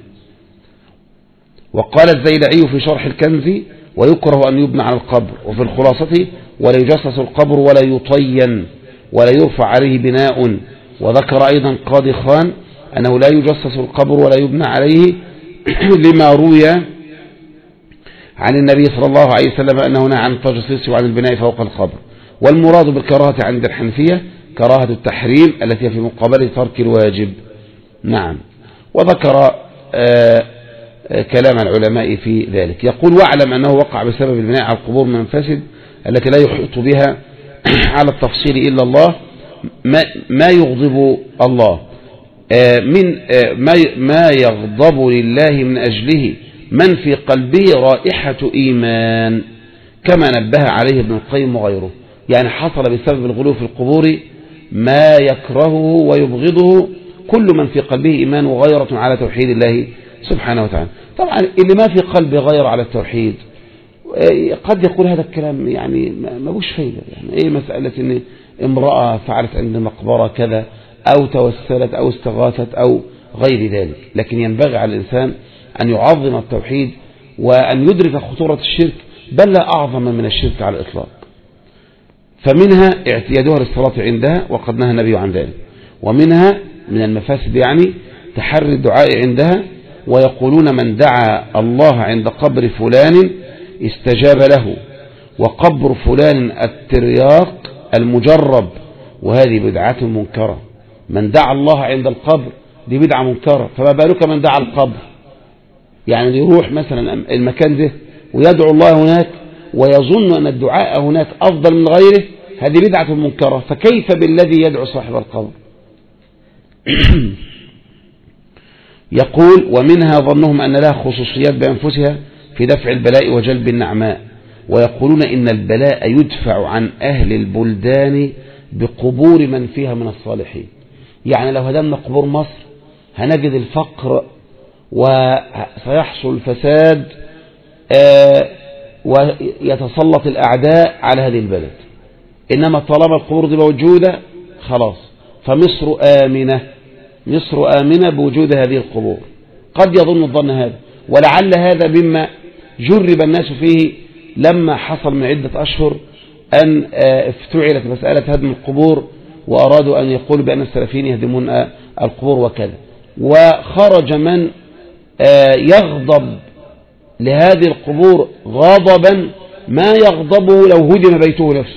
وقال الزيلعي في شرح الكنز: ويكره أن يبنى على القبر. وفي الخلاصة: ولا يجسس القبر ولا يطين ولا يرفع عليه بناء. وذكر أيضا قاضي خان أنه لا يجسس القبر ولا يبنى عليه لما روي عن النبي صلى الله عليه وسلم أنه نهى عن التجسيس وعن البناء فوق القبر. والمراد بالكراهة عند الحنفية كراهة التحريم التي في مقابل ترك الواجب. نعم. وذكر آه كلام العلماء في ذلك. يقول: واعلم أنه وقع بسبب البناء على القبور من المفاسد التي لا يحيط بها على التفصيل إلا الله ما يغضب الله، من ما يغضب لله من أجله من في قلبه رائحة إيمان، كما نبه عليه ابن القيم وغيره. يعني حصل بسبب الغلو في القبور ما يكرهه ويبغضه كل من في قلبه إيمان وغيرة على توحيد الله سبحانه وتعالى. طبعا اللي ما في قلبه غير على التوحيد قد يقول هذا الكلام يعني ما بوش فايدة. يعني ايه مسألة ان امرأة فعلت عند مقبرة كذا او توسلت او استغاثت او غير ذلك، لكن ينبغي على الإنسان أن يعظم التوحيد وأن يدرك خطورة الشرك، بل لا أعظم من الشرك على الإطلاق. فمنها اعتيادها للصلاة عندها وقد نهى النبي عن ذلك، ومنها من المفاسد يعني تحري الدعاء عندها، ويقولون من دعا الله عند قبر فلان استجاب له، وقبر فلان الترياق المجرب، وهذه بدعة منكرة. من دعا الله عند القبر دي بدعة منكرة، فما بالك من دعا القبر؟ يعني يروح مثلا المكان ده ويدعو الله هناك ويظن أن الدعاء هناك أفضل من غيره، هذه بدعة منكرة، فكيف بالذي يدعو صاحب القبر؟ يقول: ومنها ظنهم أن لها خصوصيات بأنفسها في دفع البلاء وجلب النعماء، ويقولون إن البلاء يدفع عن أهل البلدان بقبور من فيها من الصالحين. يعني لو هدمنا قبور مصر هنجد الفقر وسيحصل الفساد ويتسلط الأعداء على هذه البلد. إنما طالما القبور دي موجودة خلاص، فمصر آمنة، مصر آمنة بوجود هذه القبور. قد يظن الظن هذا، ولعل هذا مما جرب الناس فيه لما حصل من عدة أشهر أن افتعلت مسألة هدم القبور، وأرادوا أن يقولوا بأن السلفيين يهدمون القبور وكذا، وخرج من يغضب لهذه القبور غضبا ما يغضبه لو هدم بيته نفسه،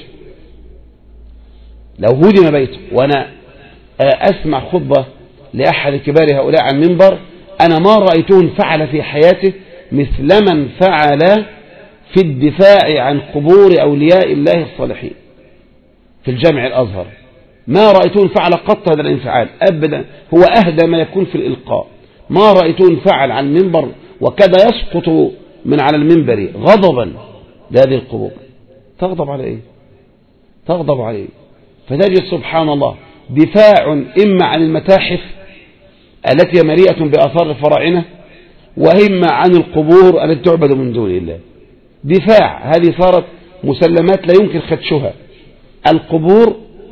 لو هدم بيته. وأنا أسمع خطبة لأحد كبار هؤلاء عن المنبر، أنا ما رأيته فعل في حياته مثل من فعل في الدفاع عن قبور أولياء الله الصالحين في الجامع الأزهر. ما رأيته فعل قط هذا الانفعال أبدا، هو أهدى ما يكون في الإلقاء. ما رأيته فعل عن المنبر وكذا يسقط من على المنبر غضبا لهذه القبور. تغضب على إيه؟ تغضب على إيه؟ فتجد سبحان الله دفاع إما عن المتاحف التي مليئة بآثار الفراعنة، وإما عن القبور التي تعبد من دون الله. دفاع، هذه صارت مسلمات لا يمكن خدشها، القبور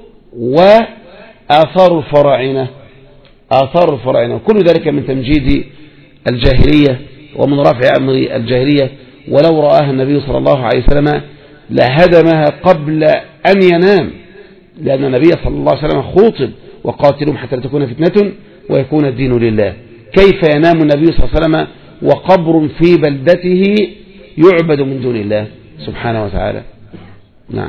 وآثار الفراعنة، آثار الفراعنة، وكل ذلك من تمجيد الجاهلية ومن رفع أمر الجاهلية. ولو رآها النبي صلى الله عليه وسلم لهدمها قبل أن ينام، لأن النبي صلى الله عليه وسلم خوطب: وقاتلهم حتى لا تكون فتنة ويكون الدين لله. كيف ينام النبي صلى الله عليه وسلم وقبر في بلدته يعبد من دون الله سبحانه وتعالى؟ نعم.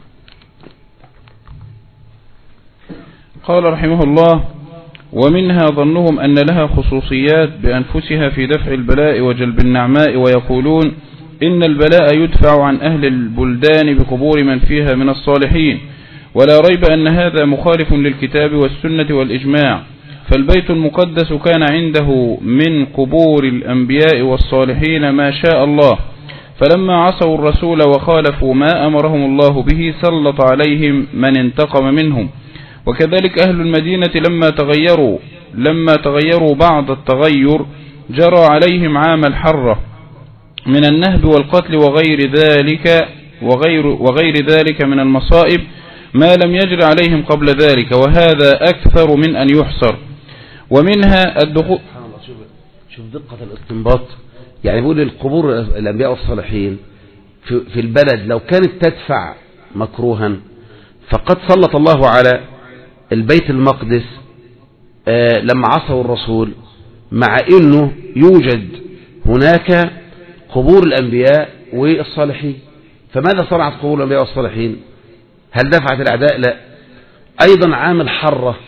قال رحمه الله: ومنها ظنهم أن لها خصوصيات بأنفسها في دفع البلاء وجلب النعماء، ويقولون إن البلاء يدفع عن أهل البلدان بقبور من فيها من الصالحين، ولا ريب أن هذا مخالف للكتاب والسنة والإجماع، فالبيت المقدس كان عنده من قبور الأنبياء والصالحين ما شاء الله، فلما عصوا الرسول وخالفوا ما أمرهم الله به سلط عليهم من انتقم منهم. وكذلك أهل المدينة لما تغيروا لما تغيروا بعض التغير جرى عليهم عام الحرة من النهب والقتل وغير ذلك وغير, وغير ذلك من المصائب ما لم يجر عليهم قبل ذلك، وهذا أكثر من أن يحصر. ومنها الدخول. شوف, شوف دقة الاستنباط. يعني بيقول القبور الأنبياء والصالحين في, في البلد لو كانت تدفع مكروها فقد سلط الله على البيت المقدس آه لما عصوا الرسول، مع انه يوجد هناك قبور الانبياء والصالحين. فماذا صنعت قبور الانبياء والصالحين؟ هل دفعت الاعداء؟ لا. ايضا عام الحرة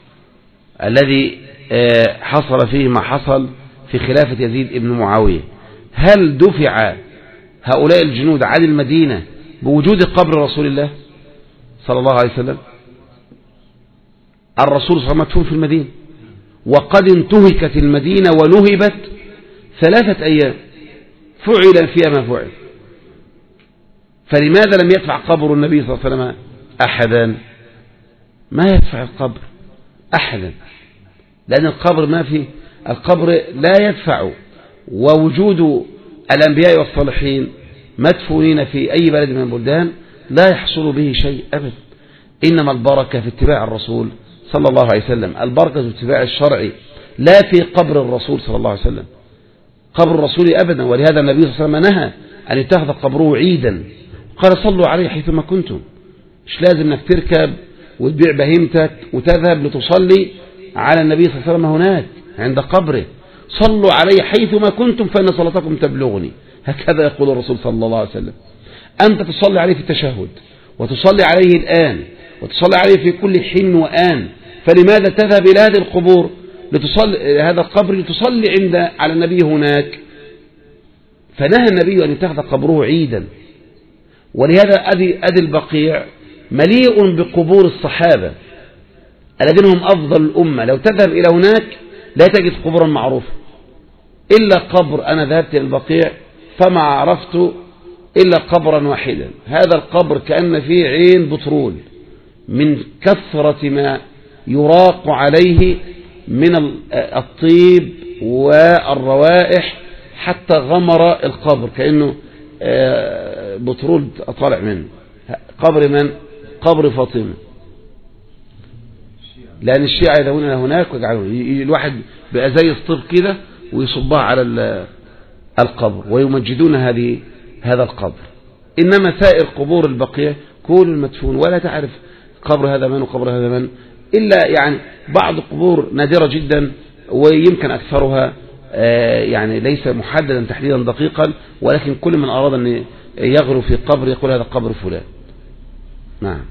الذي آه حصل فيه ما حصل في خلافة يزيد ابن معاوية، هل دفع هؤلاء الجنود عن المدينة بوجود قبر رسول الله صلى الله عليه وسلم؟ الرسول صلى الله عليه وسلم مدفون في المدينة، وقد انتهكت المدينة ونهبت ثلاثة أيام، فعل فيها ما فعل. فلماذا لم يدفع قبر النبي صلى الله عليه وسلم أحدا؟ ما يدفع القبر أحدا، لأن القبر ما فيه، القبر لا يدفع. ووجود الأنبياء والصالحين مدفونين في أي بلد من البلدان لا يحصل به شيء أبدا. إنما البركة في اتباع الرسول صلى الله عليه وسلم، البركة في اتباع الشرع، لا في قبر الرسول صلى الله عليه وسلم، قبر الرسول أبدا. ولهذا النبي صلى الله عليه وسلم نهى أن يتخذ قبره عيدا، قال صلوا عليه حيثما كنتم. مش لازم انك تركب وتبيع بهيمتك وتذهب لتصلي على النبي صلى الله عليه وسلم هناك عند قبره. صلوا عليه حيثما كنتم فإن صلاتكم تبلغني، هكذا يقول الرسول صلى الله عليه وسلم. أنت تصلي عليه في التشهد، وتصلي عليه الآن، وتصلي عليه في كل حين وآن، فلماذا تذهب إلى هذه القبور لتصلي هذا القبر لتصلي عند على النبي هناك؟ فنهى النبي أن يتخذ قبره عيدا. ولهذا أدي, أدي البقيع مليء بقبور الصحابة الذين هم أفضل الأمة، لو تذهب إلى هناك لا تجد قبورا معروفة إلا قبر، أنا ذهبت إلى البقيع فما عرفت إلا قبرا واحدا، هذا القبر كأن فيه عين بترول من كثرة ما يراق عليه من الطيب والروائح، حتى غمر القبر كأنه بترول طالع منه. قبر من؟ قبر فاطمة، لأن الشيعة يذهبون إلى هناك ويجعلون الواحد بقى زي الطيب كده ويصبها على القبر ويمجدون هذه هذا القبر. إنما سائر قبور البقيع كل المدفون ولا تعرف قبر هذا من وقبر هذا من، إلا يعني بعض القبور نادرة جدا، ويمكن أكثرها يعني ليس محددا تحديدا دقيقا، ولكن كل من أراد أن يغلو في قبر يقول هذا قبر فلان. نعم.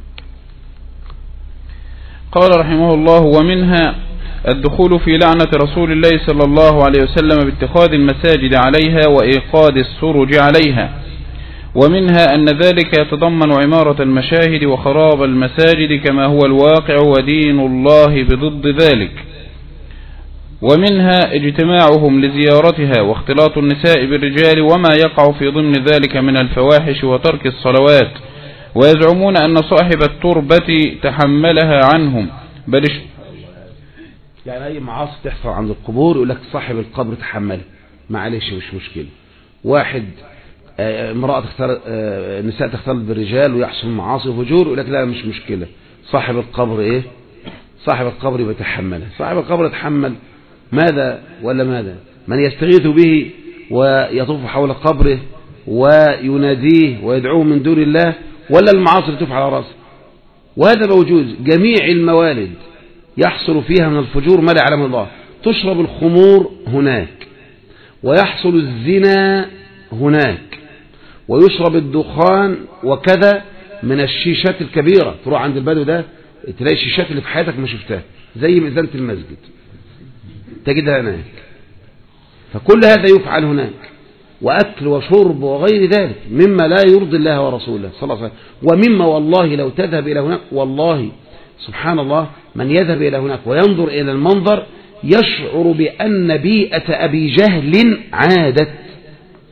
قال رحمه الله: ومنها الدخول في لعنة رسول الله صلى الله عليه وسلم باتخاذ المساجد عليها وإيقاد السرج عليها، ومنها أن ذلك يتضمن عمارة المشاهد وخراب المساجد كما هو الواقع، ودين الله بضد ذلك. ومنها اجتماعهم لزيارتها واختلاط النساء بالرجال وما يقع في ضمن ذلك من الفواحش وترك الصلوات، ويزعمون أن صاحب التربة تحملها عنهم، بل يعني أي معاصي تحصل عند القبور يقول لك صاحب القبر تحملها، معلش مش مشكلة. واحد امرأة تختار النساء تختلط بالرجال ويحصل معاصي وفجور يقول لك لا مش مشكلة، صاحب القبر ايه؟ صاحب القبر يتحملها. صاحب القبر يتحمل ماذا ولا ماذا؟ من يستغيث به ويطوف حول قبره ويناديه ويدعوه من دون الله، ولا المعاصي تطوف على رأسه؟ وهذا موجود. جميع الموالد يحصل فيها من الفجور ما لا يعلم الله. تشرب الخمور هناك، ويحصل الزنا هناك، ويشرب الدخان وكذا من الشيشات الكبيرة. تروح عند البدو ده تلاقي الشيشات اللي في حياتك ما شفتها زي ميزانة المسجد تجدها هناك. فكل هذا يفعل هناك، وأكل وشرب وغير ذلك مما لا يرضي الله ورسوله صلى الله عليه وسلم. ومما والله لو تذهب إلى هناك، والله سبحان الله، من يذهب إلى هناك وينظر إلى المنظر يشعر بأن بيئة أبي جهل عادت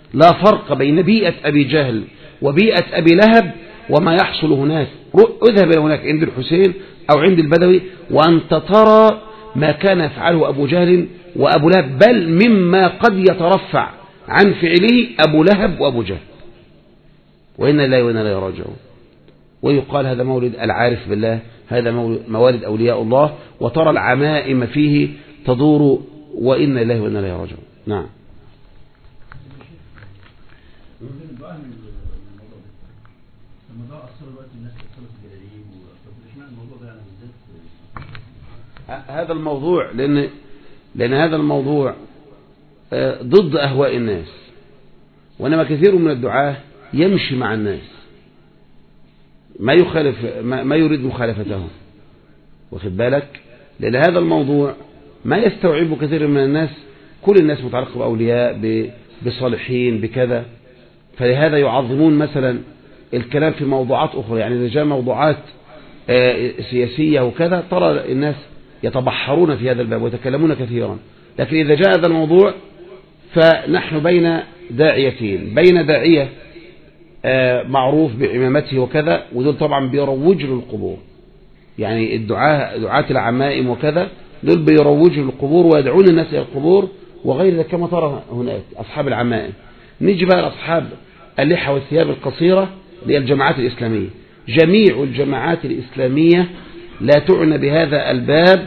لا فرق بين بيئة أبي جهل وبيئة أبي لهب وما يحصل هناك. اذهب إلى هناك عند الحسين أو عند البدوي وأنت ترى ما كان يفعله أبو جهل وأبو لهب، بل مما قد يترفع عن فعله أبو لهب وأبو جهل. وإنا لا وإنا لا راجعون. ويقال هذا مولد العارف بالله، هذا موالد أولياء الله، وترى العمائم فيه تدور وإنا إليه وإنا إليه راجعون. نعم. هذا الموضوع لأن لأن هذا الموضوع ضد أهواء الناس، وإنما كثير من الدعاة يمشي مع الناس ما يخالف ما يريد مخالفتهم، واخد بالك؟ لأن هذا الموضوع ما يستوعبه كثير من الناس. كل الناس متعلقة بأولياء بصالحين بكذا، فلهذا يعظمون مثلا الكلام في موضوعات أخرى. يعني إذا جاء موضوعات سياسية وكذا ترى الناس يتبحرون في هذا الباب ويتكلمون كثيرا. لكن إذا جاء هذا الموضوع فنحن بين داعيتين، بين داعية معروف بعمامته وكذا، ودول طبعا بيروج للقبور، يعني الدعاة دعاة العمائم وكذا دول بيروجوا للقبور ويدعون الناس إلى القبور وغير ذلك كما ترى هناك أصحاب العمائم. نيجي بقى لأصحاب اللحى والثياب القصيرة اللي هي الجماعات الإسلامية. جميع الجماعات الإسلامية لا تعنى بهذا الباب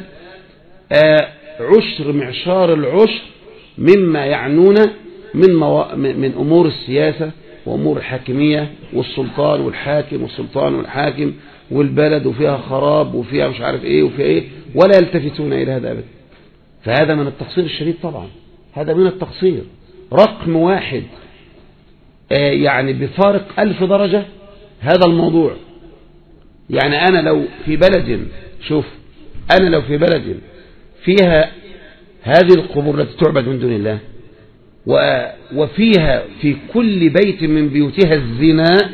عشر معشار العشر مما يعنون من, مو... من أمور السياسة وأمور الحاكمية والسلطان والحاكم والسلطان والحاكم والبلد وفيها خراب وفيها مش عارف ايه وفيها ايه، ولا يلتفتون إلى هذا أبدا. فهذا من التقصير الشديد طبعا، هذا من التقصير رقم واحد، آه يعني بفارق ألف درجة هذا الموضوع. يعني أنا لو في بلد، شوف أنا لو في بلد فيها هذه القبور التي تعبد من دون الله وفيها في كل بيت من بيوتها الزنا،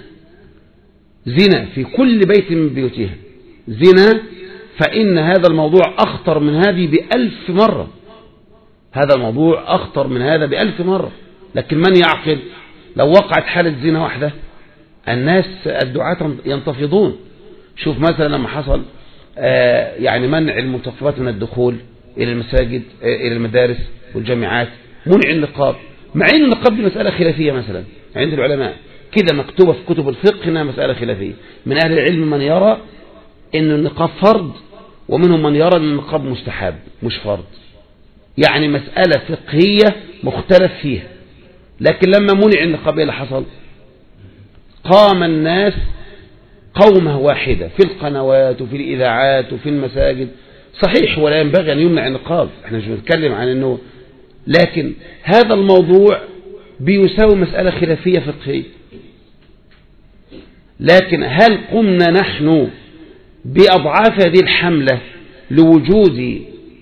زنا في كل بيت من بيوتها زنا، فإن هذا الموضوع أخطر من هذه بألف مرة. هذا الموضوع أخطر من هذا بألف مرة. لكن من يعقل؟ لو وقعت حالة زنا واحدة الناس الدعاة ينتفضون. شوف مثلا لما حصل آه يعني منع المنتخبات من الدخول إلى المساجد آه إلى المدارس والجامعات، منع النقاب، مع أن النقاب دي مسألة خلافية مثلا عند العلماء كده مكتوبة في كتب الفقه إنها مسألة خلافية. من أهل العلم من يرى أن النقاب فرض، ومنهم من يرى أن النقاب مستحب مش فرض. يعني مسألة فقهية مختلف فيها. لكن لما منع النقاب إيه اللي حصل؟ قام الناس قومة واحدة في القنوات وفي الإذاعات وفي المساجد. صحيح ولا ينبغي أن يمنع النقاب، احنا مش بنتكلم عن أنه، لكن هذا الموضوع بيساوي مسألة خلافية فقهية. لكن هل قمنا نحن بأضعاف هذه الحملة لوجود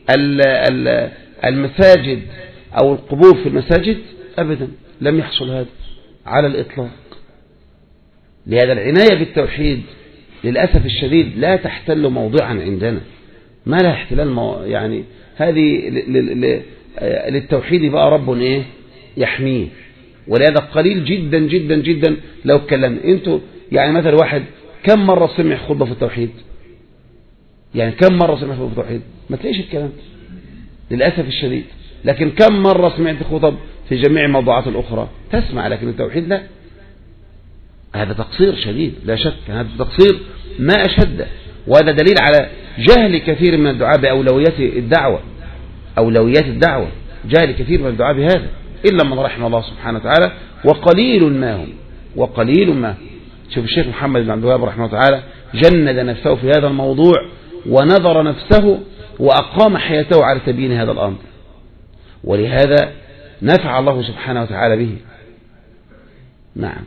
المساجد أو القبور في المساجد؟ أبدا لم يحصل هذا على الإطلاق. لهذا العناية بالتوحيد للأسف الشديد لا تحتل موضعا عندنا، ما لا احتلال مو... يعني هذه للتوحيد بقى رب ايه يحميه. ولهذا قليل جدا جدا جدا لو اتكلمنا. انتوا يعني مثلا واحد كم مرة سمع خطبة في التوحيد؟ يعني كم مرة سمع خطبة في التوحيد؟ ما تلاقيش الكلام للأسف الشديد. لكن كم مرة سمعت خطب في جميع الموضوعات الأخرى؟ تسمع، لكن التوحيد لا. هذا تقصير شديد لا شك، هذا تقصير ما أشده. وهذا دليل على جهل كثير من الدعاء بأولويات الدعوة، أولويات الدعوة جهل كثير من الدعاء بهذا، إلا من رحم الله سبحانه وتعالى، وقليل ما هم وقليل ما. شوف الشيخ محمد بن عبد الوهاب رحمه الله تعالى جند نفسه في هذا الموضوع ونظر نفسه وأقام حياته على تبيين هذا الأمر، ولهذا نفع الله سبحانه وتعالى به. نعم.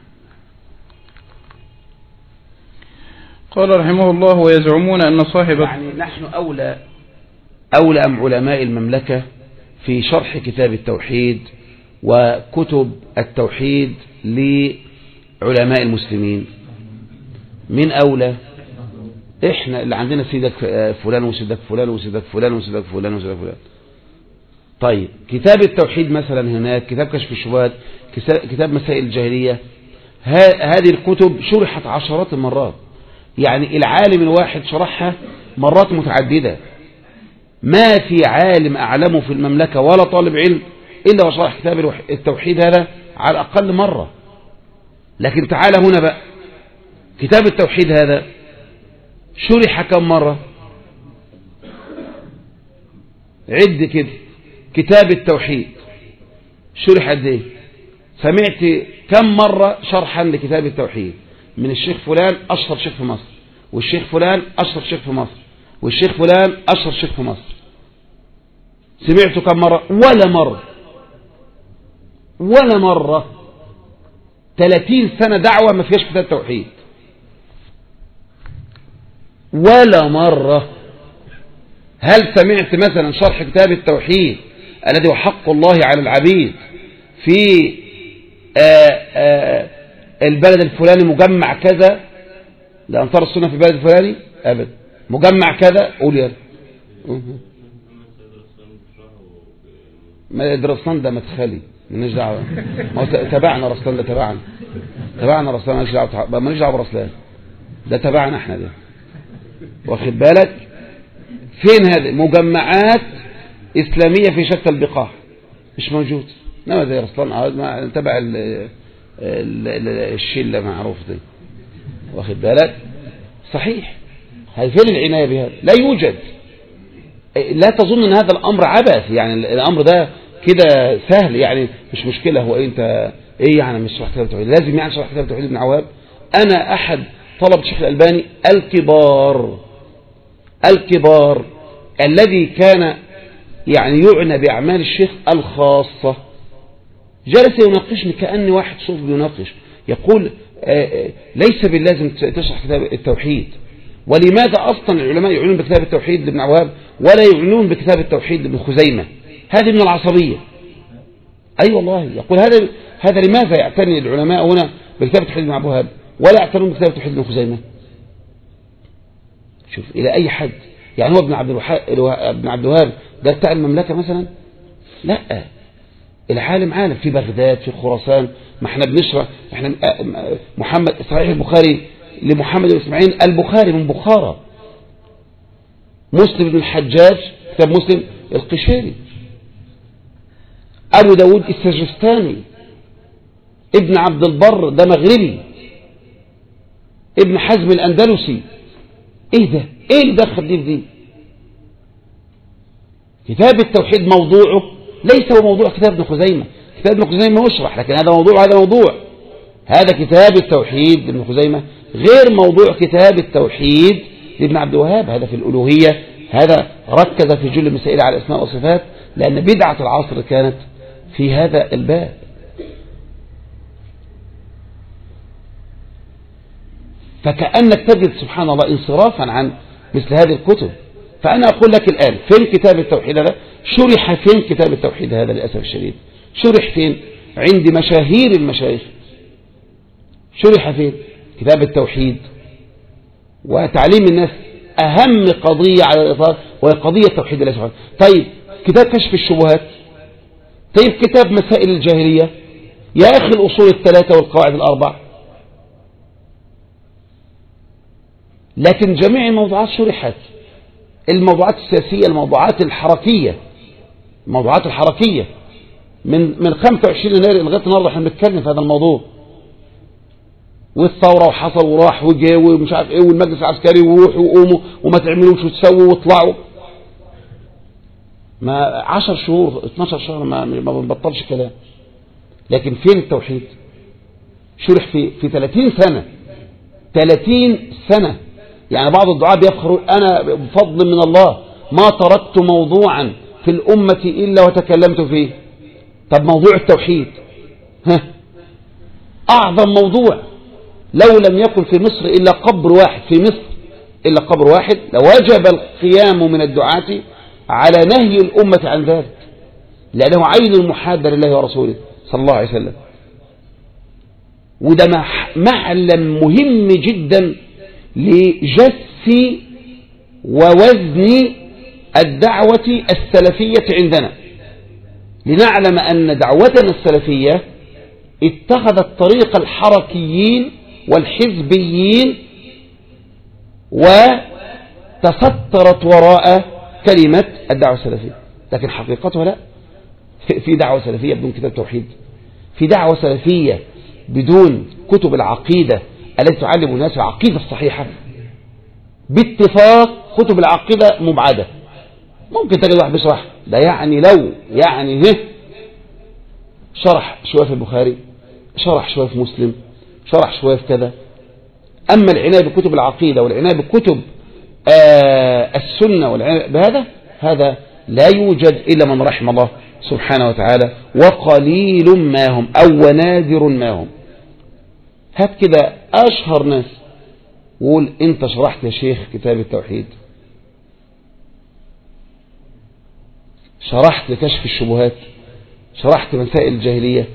قال رحمه الله: ويزعمون أن صاحب يعني نحن أولى أولى أم علماء المملكة في شرح كتاب التوحيد وكتب التوحيد لعلماء المسلمين؟ من أولى؟ إحنا اللي عندنا سيدك فلان وسيدك فلان وسيدك فلان وسيدك فلان وسيدك فلان. طيب كتاب التوحيد مثلا هناك، كتاب كشف الشبهات، كتاب مسائل الجاهلية، هذه الكتب شرحت عشرات المرات، يعني العالم الواحد شرحها مرات متعددة. ما في عالم أعلمه في المملكة ولا طالب علم إلا وشرح كتاب التوحيد هذا على الأقل مرة. لكن تعال هنا بقى، كتاب التوحيد هذا شرح كم مرة؟ عد كده، كتاب التوحيد شرح قد ايه؟ سمعت كم مرة شرحا لكتاب التوحيد من الشيخ فلان أشهر شيخ في مصر، والشيخ فلان أشهر شيخ في مصر، والشيخ فلان أشهر شيخ في مصر؟ سمعته كم مرة؟ ولا مرة، ولا مرة. ثلاثين سنة دعوة ما فيهاش كتاب توحيد، ولا مرة. هل سمعت مثلا شرح كتاب التوحيد الذي هو حق الله على العبيد في آآ آآ البلد الفلاني مجمع كذا لأنصار السنة في البلد الفلاني؟ أبدا. مجمع كذا قول يا ما رسلان ده مدخلي مالناش دعوه، تبعنا رسلان، ده تبعنا تبعنا رسلان، مالناش دعوه مالناش دعوه برسلان، ده تبعنا احنا ده، واخد بالك؟ فين هذه مجمعات إسلامية في شتى البقاع؟ مش موجود. انما زي رسلان تبع الشله معروف دي، واخد بالك؟ صحيح. هل فين العناية بهذا؟ لا يوجد. لا تظن ان هذا الامر عبث، يعني الامر ده كده سهل، يعني مش مشكلة. هو انت ايه يعني مش شرح كتاب التوحيد؟ لازم يعني شرح كتاب التوحيد ابن عواب؟ انا احد طلبة الشيخ الألباني الكبار الكبار الذي كان يعني يعنى بأعمال الشيخ الخاصة، جلس يناقشني كأني واحد صوف بيناقش، يقول ليس باللازم تشرح كتاب التوحيد. ولماذا أصلا العلماء يعنون بكتاب التوحيد لابن عواب ولا يعنون بكتاب التوحيد لابن خزيمة؟ هذه من العصبية. أي أيوة والله. يقول هذا هذا لماذا يعتني العلماء هنا بكتاب التوحيد لابن عواب ولا يعتنون بكتاب التوحيد لابن خزيمة؟ شوف إلى أي حد. يعني هو ابن عبد الوهاب ابن عبد الوهاب ده بتاع المملكة مثلا؟ لا، العالم عالم في بغداد في خراسان. ما احنا بنشرح احنا محمد صحيح البخاري لمحمد بن اسماعيل البخاري من بخارى، مسلم بن الحجاج كتاب مسلم القشيري، أبو داود السجستاني، ابن عبد البر ده مغربي، ابن حزم الأندلسي. ايه ده؟ ايه اللي دخل دي بدي؟ كتاب التوحيد موضوعه ليس هو موضوع كتاب ابن خزيمة. كتاب ابن خزيمة يشرح، لكن هذا موضوع هذا موضوع هذا كتاب التوحيد لابن خزيمة غير موضوع كتاب التوحيد لابن عبد الوهاب. هذا في الألوهية، هذا ركز في جل المسائل على الأسماء والصفات، لأن بدعة العصر كانت في هذا الباب. فكأنك تجد سبحان الله انصرافا عن مثل هذه الكتب. فأنا أقول لك الآن فين كتاب التوحيد هذا؟ شرح فين كتاب التوحيد هذا؟ للأسف الشديد شرح فين؟ عند مشاهير المشايخ. شرح فين كتاب التوحيد؟ وتعليم الناس أهم قضية على الإطلاق وهي قضية توحيد الله سبحانه. طيب كتاب كشف الشبهات، طيب كتاب مسائل الجاهلية، يا أخي الأصول الثلاثة والقواعد الأربع. لكن جميع الموضوعات شرحت، الموضوعات السياسية، الموضوعات الحركية، الموضوعات الحركية من من خمسة وعشرين يناير لغاية النهارده احنا بنتكلم في هذا الموضوع، والثورة وحصل وراح وجاء ومش عارف ايه، والمجلس العسكري وروحوا وقوموا وما تعملوش وتسووا واطلعوا. ما عشر شهور اتناشر شهر ما ما بنبطلش كلام. لكن فين التوحيد؟ شرح في في ثلاثين سنة ثلاثين سنة. يعني بعض الدعاة بيفخروا أنا بفضل من الله ما تركت موضوعا في الأمة إلا وتكلمت فيه. طب موضوع التوحيد ها أعظم موضوع، لو لم يكن في مصر إلا قبر واحد في مصر إلا قبر واحد لوجب القيام من الدعاة على نهي الأمة عن ذلك، لأنه عين المحادة لله ورسوله صلى الله عليه وسلم. وده معلم مهم جدا لجس ووزن الدعوة السلفية عندنا. لنعلم أن دعوتنا السلفية اتخذت طريق الحركيين والحزبيين وتسترت وراء كلمة الدعوة السلفية، لكن حقيقتها لا. في دعوة سلفية بدون كتاب توحيد، في دعوة سلفية بدون كتب العقيدة التي تعلم الناس العقيدة الصحيحة. باتفاق كتب العقيدة مبعدة. ممكن تجد واحد بيشرح ده يعني لو يعني هه شرح شوية في البخاري، شرح شوية في مسلم، شرح شوية في كذا. أما العناية بكتب العقيدة والعناية بكتب آه السنة والعناية بهذا، هذا لا يوجد إلا من رحم الله سبحانه وتعالى، وقليل ما هم أو ونادر ما هم. هات كده أشهر ناس وقول أنت شرحت يا شيخ كتاب التوحيد، شرحت كشف الشبهات، شرحت مسائل الجاهلية.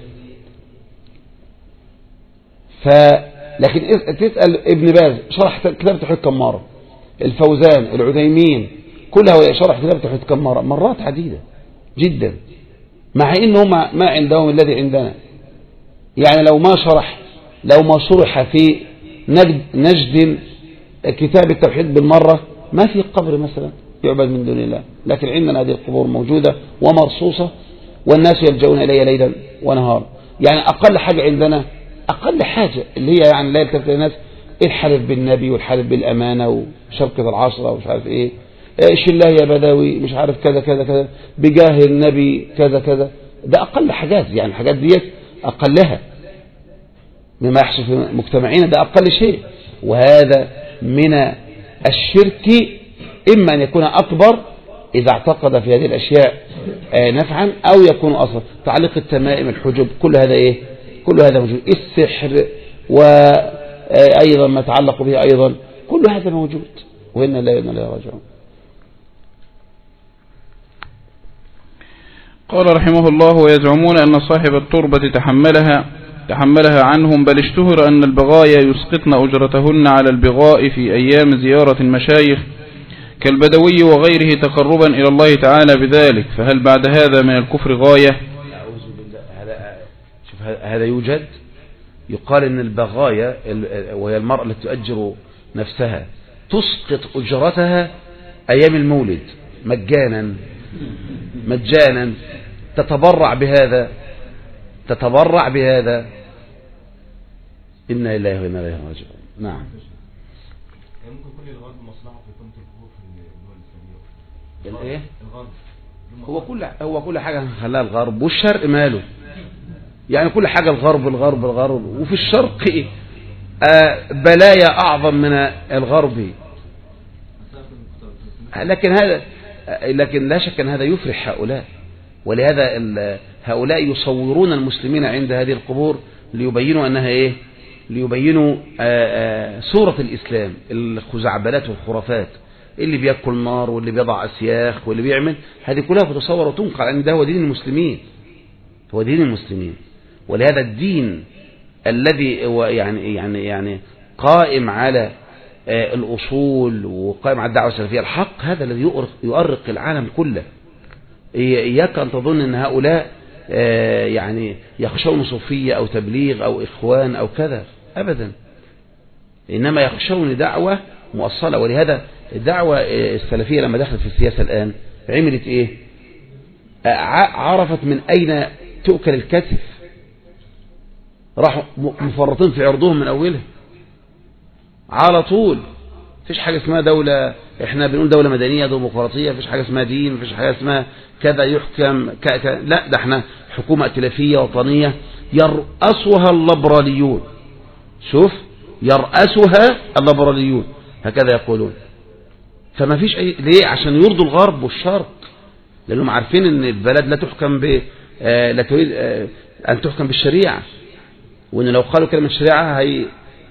ف لكن تسأل ابن باز شرح كتاب التوحيد كم مرة، الفوزان، العثيمين، كلها شرح كتاب التوحيد كم مرة، مرات عديدة جدا، مع إنهم ما عندهم الذي عندنا. يعني لو ما شرح لو ما شرح في نجد, نجد كتاب التوحيد بالمرة ما في قبر مثلا يعبد من دون الله، لكن عندنا هذه القبور موجودة ومرصوصة والناس يلجؤون إليها ليلا ونهار. يعني أقل حاجة عندنا، أقل حاجة اللي هي يعني لا يلتفت الناس الحلف بالنبي والحلف بالأمانة وشبكة العشرة ومش عارف إيه، إيش الله يا بدوي مش عارف كذا كذا كذا بجاه النبي كذا كذا. ده أقل حاجات، يعني الحاجات ديت أقلها مما يحصل في مجتمعنا، ده أقل شيء. وهذا من الشرك، إما أن يكون أكبر إذا اعتقد في هذه الأشياء نفعا، أو يكون أصلا تعليق التمائم الحجب، كل هذا إيه؟ كل هذا موجود. السحر وأيضا ما تعلق به أيضا كل هذا موجود، وإن لا يدنا لا يرجعون. قال رحمه الله: ويزعمون أن صاحب التربة تحملها تحملها عنهم، بل اشتهر أن البغايا يسقطن أجرتهن على البغاء في أيام زيارة المشايخ كالبدوي وغيره تقربا إلى الله تعالى بذلك، فهل بعد هذا من الكفر غاية؟ أعوذ بالله. هذا شوف هذا يوجد، يقال إن البغايا وهي المرأة التي تؤجر نفسها تسقط أجرتها أيام المولد مجانا مجانا تتبرع بهذا تتبرع بهذا إنا لله وإنا إليه راجعون. نعم. ممكن كل الغرب مصلحة في كنت الكفور في الدول الإسلامية. الايه؟ الغرب هو كل هو كل حاجة خلاها الغرب، والشرق ماله؟ يعني كل حاجة الغرب الغرب الغرب، وفي الشرق آه بلايا أعظم من الغرب. لكن هذا لكن لا شك أن هذا يفرح هؤلاء، ولهذا هؤلاء يصورون المسلمين عند هذه القبور ليبينوا أنها إيه؟ ليبينوا آآ آآ صورة الإسلام، الخزعبلات والخرافات، اللي بيأكل نار واللي بيضع أسياخ واللي بيعمل، هذه كلها بتصور وتنقل أن ده هو دين المسلمين، هو دين المسلمين. ولهذا الدين الذي هو يعني يعني يعني قائم على الأصول وقائم على الدعوة السلفية الحق، هذا الذي يؤرق, يؤرق العالم كله. إياك أن تظن أن هؤلاء يعني يخشون صوفية أو تبليغ أو إخوان أو كذا، أبدا، إنما يخشون دعوة مؤصلة. ولهذا الدعوة السلفية لما دخلت في السياسة الآن عملت إيه؟ عرفت من أين تؤكل الكتف، راحوا مفرطين في عرضهم من أولها على طول. فيش حاجة اسمها دولة، احنا بنقول دولة مدنية ديمقراطية، فيش حاجة اسمها دين، فيش حاجة اسمها كذا يحكم ك... ك... لا، ده احنا حكومة ائتلافية وطنية يرأسها الليبراليون. شوف، يرأسها الليبراليون هكذا يقولون. فما فيش أي... ليه؟ عشان يرضوا الغرب والشرق، لأنهم عارفين ان البلد لا تحكم ب آه لا تريد آه أن تحكم بالشريعة، وان لو قالوا كلمة الشريعة هي.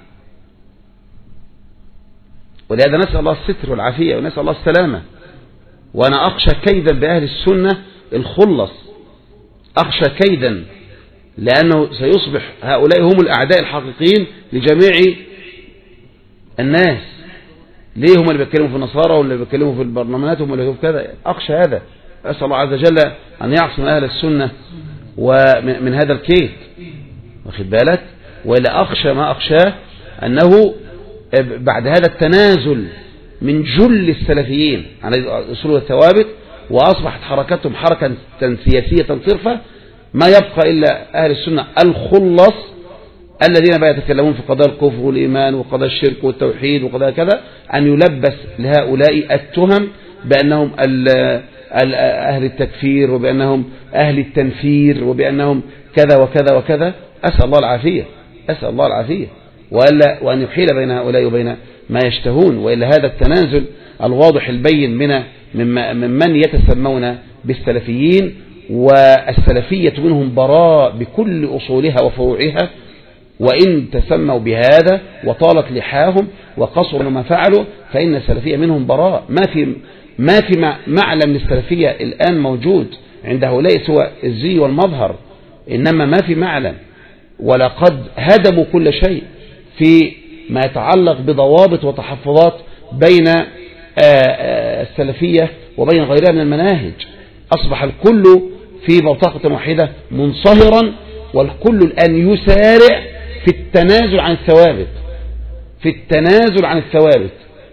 ولهذا نسأل الله الستر والعافية ونسأل الله السلامة. وأنا أخشى كيدا بأهل السنة الخلص، أخشى كيدا، لأنه سيصبح هؤلاء هم الأعداء الحقيقيين لجميع الناس. ليه هم اللي بيتكلموا في النصارى واللي بيتكلموا في البرلمانات هم اللي بيتكلموا في كذا؟ أخشى هذا، أسأل الله عز وجل أن يعصم أهل السنة ومن هذا الكيد، واخد بالك. وإلا أخشى ما أخشاه أنه بعد هذا التنازل من جل السلفيين عن الأصول والثوابت وأصبحت حركتهم حركة سياسية صرفة، ما يبقى إلا أهل السنة الخلص الذين بقى يتكلمون في قضايا الكفر والإيمان وقضايا الشرك والتوحيد وقضايا كذا، أن يلبس لهؤلاء التهم بأنهم أهل التكفير وبأنهم أهل التنفير وبأنهم كذا وكذا وكذا. أسأل الله العافية، أسأل الله العافية، وألا وأن يحيل بين هؤلاء وبين ما يشتهون. وإلا هذا التنازل الواضح البين من ممن يتسمون بالسلفيين، والسلفية منهم براء بكل أصولها وفروعها، وإن تسموا بهذا وطالت لحاهم وقصروا ما فعلوا فإن السلفية منهم براء. ما في ما في معلم للسلفية الآن موجود عند هؤلاء سوى الزي والمظهر، إنما ما في معلم. ولقد هدموا كل شيء في ما يتعلق بضوابط وتحفظات بين السلفية وبين غيرها من المناهج. أصبح الكل في بوتقة واحدة منصهرا، والكل الآن يسارع في التنازل عن الثوابت، في التنازل عن الثوابت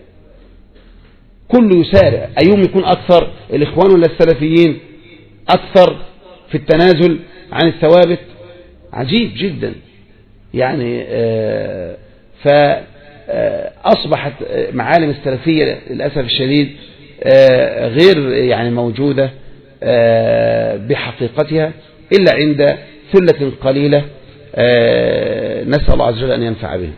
كل يسارع. أيهم يكون أكثر، الإخوان ولا السلفيين أكثر في التنازل عن الثوابت؟ عجيب جدا يعني. فأصبحت معالم السلفية للأسف الشديد غير يعني موجودة بحقيقتها إلا عند ثلة قليلة، نسأل الله عز وجل أن ينفع بهم.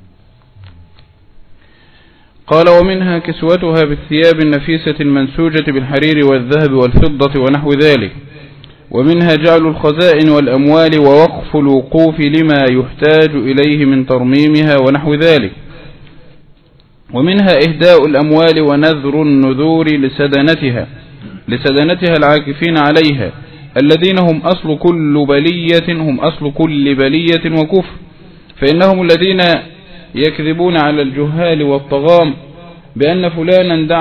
قال: ومنها كسوتها بالثياب النفيسة المنسوجة بالحرير والذهب والفضة ونحو ذلك. ومنها جعل الخزائن والأموال ووقف الوقوف لما يحتاج إليه من ترميمها ونحو ذلك. ومنها إهداء الأموال ونذر النذور لسدنتها لسدنتها العاكفين عليها، الذين هم أصل كل بلية هم أصل كل بلية وكفر، فإنهم الذين يكذبون على الجهال والطغام بأن فلانا دعا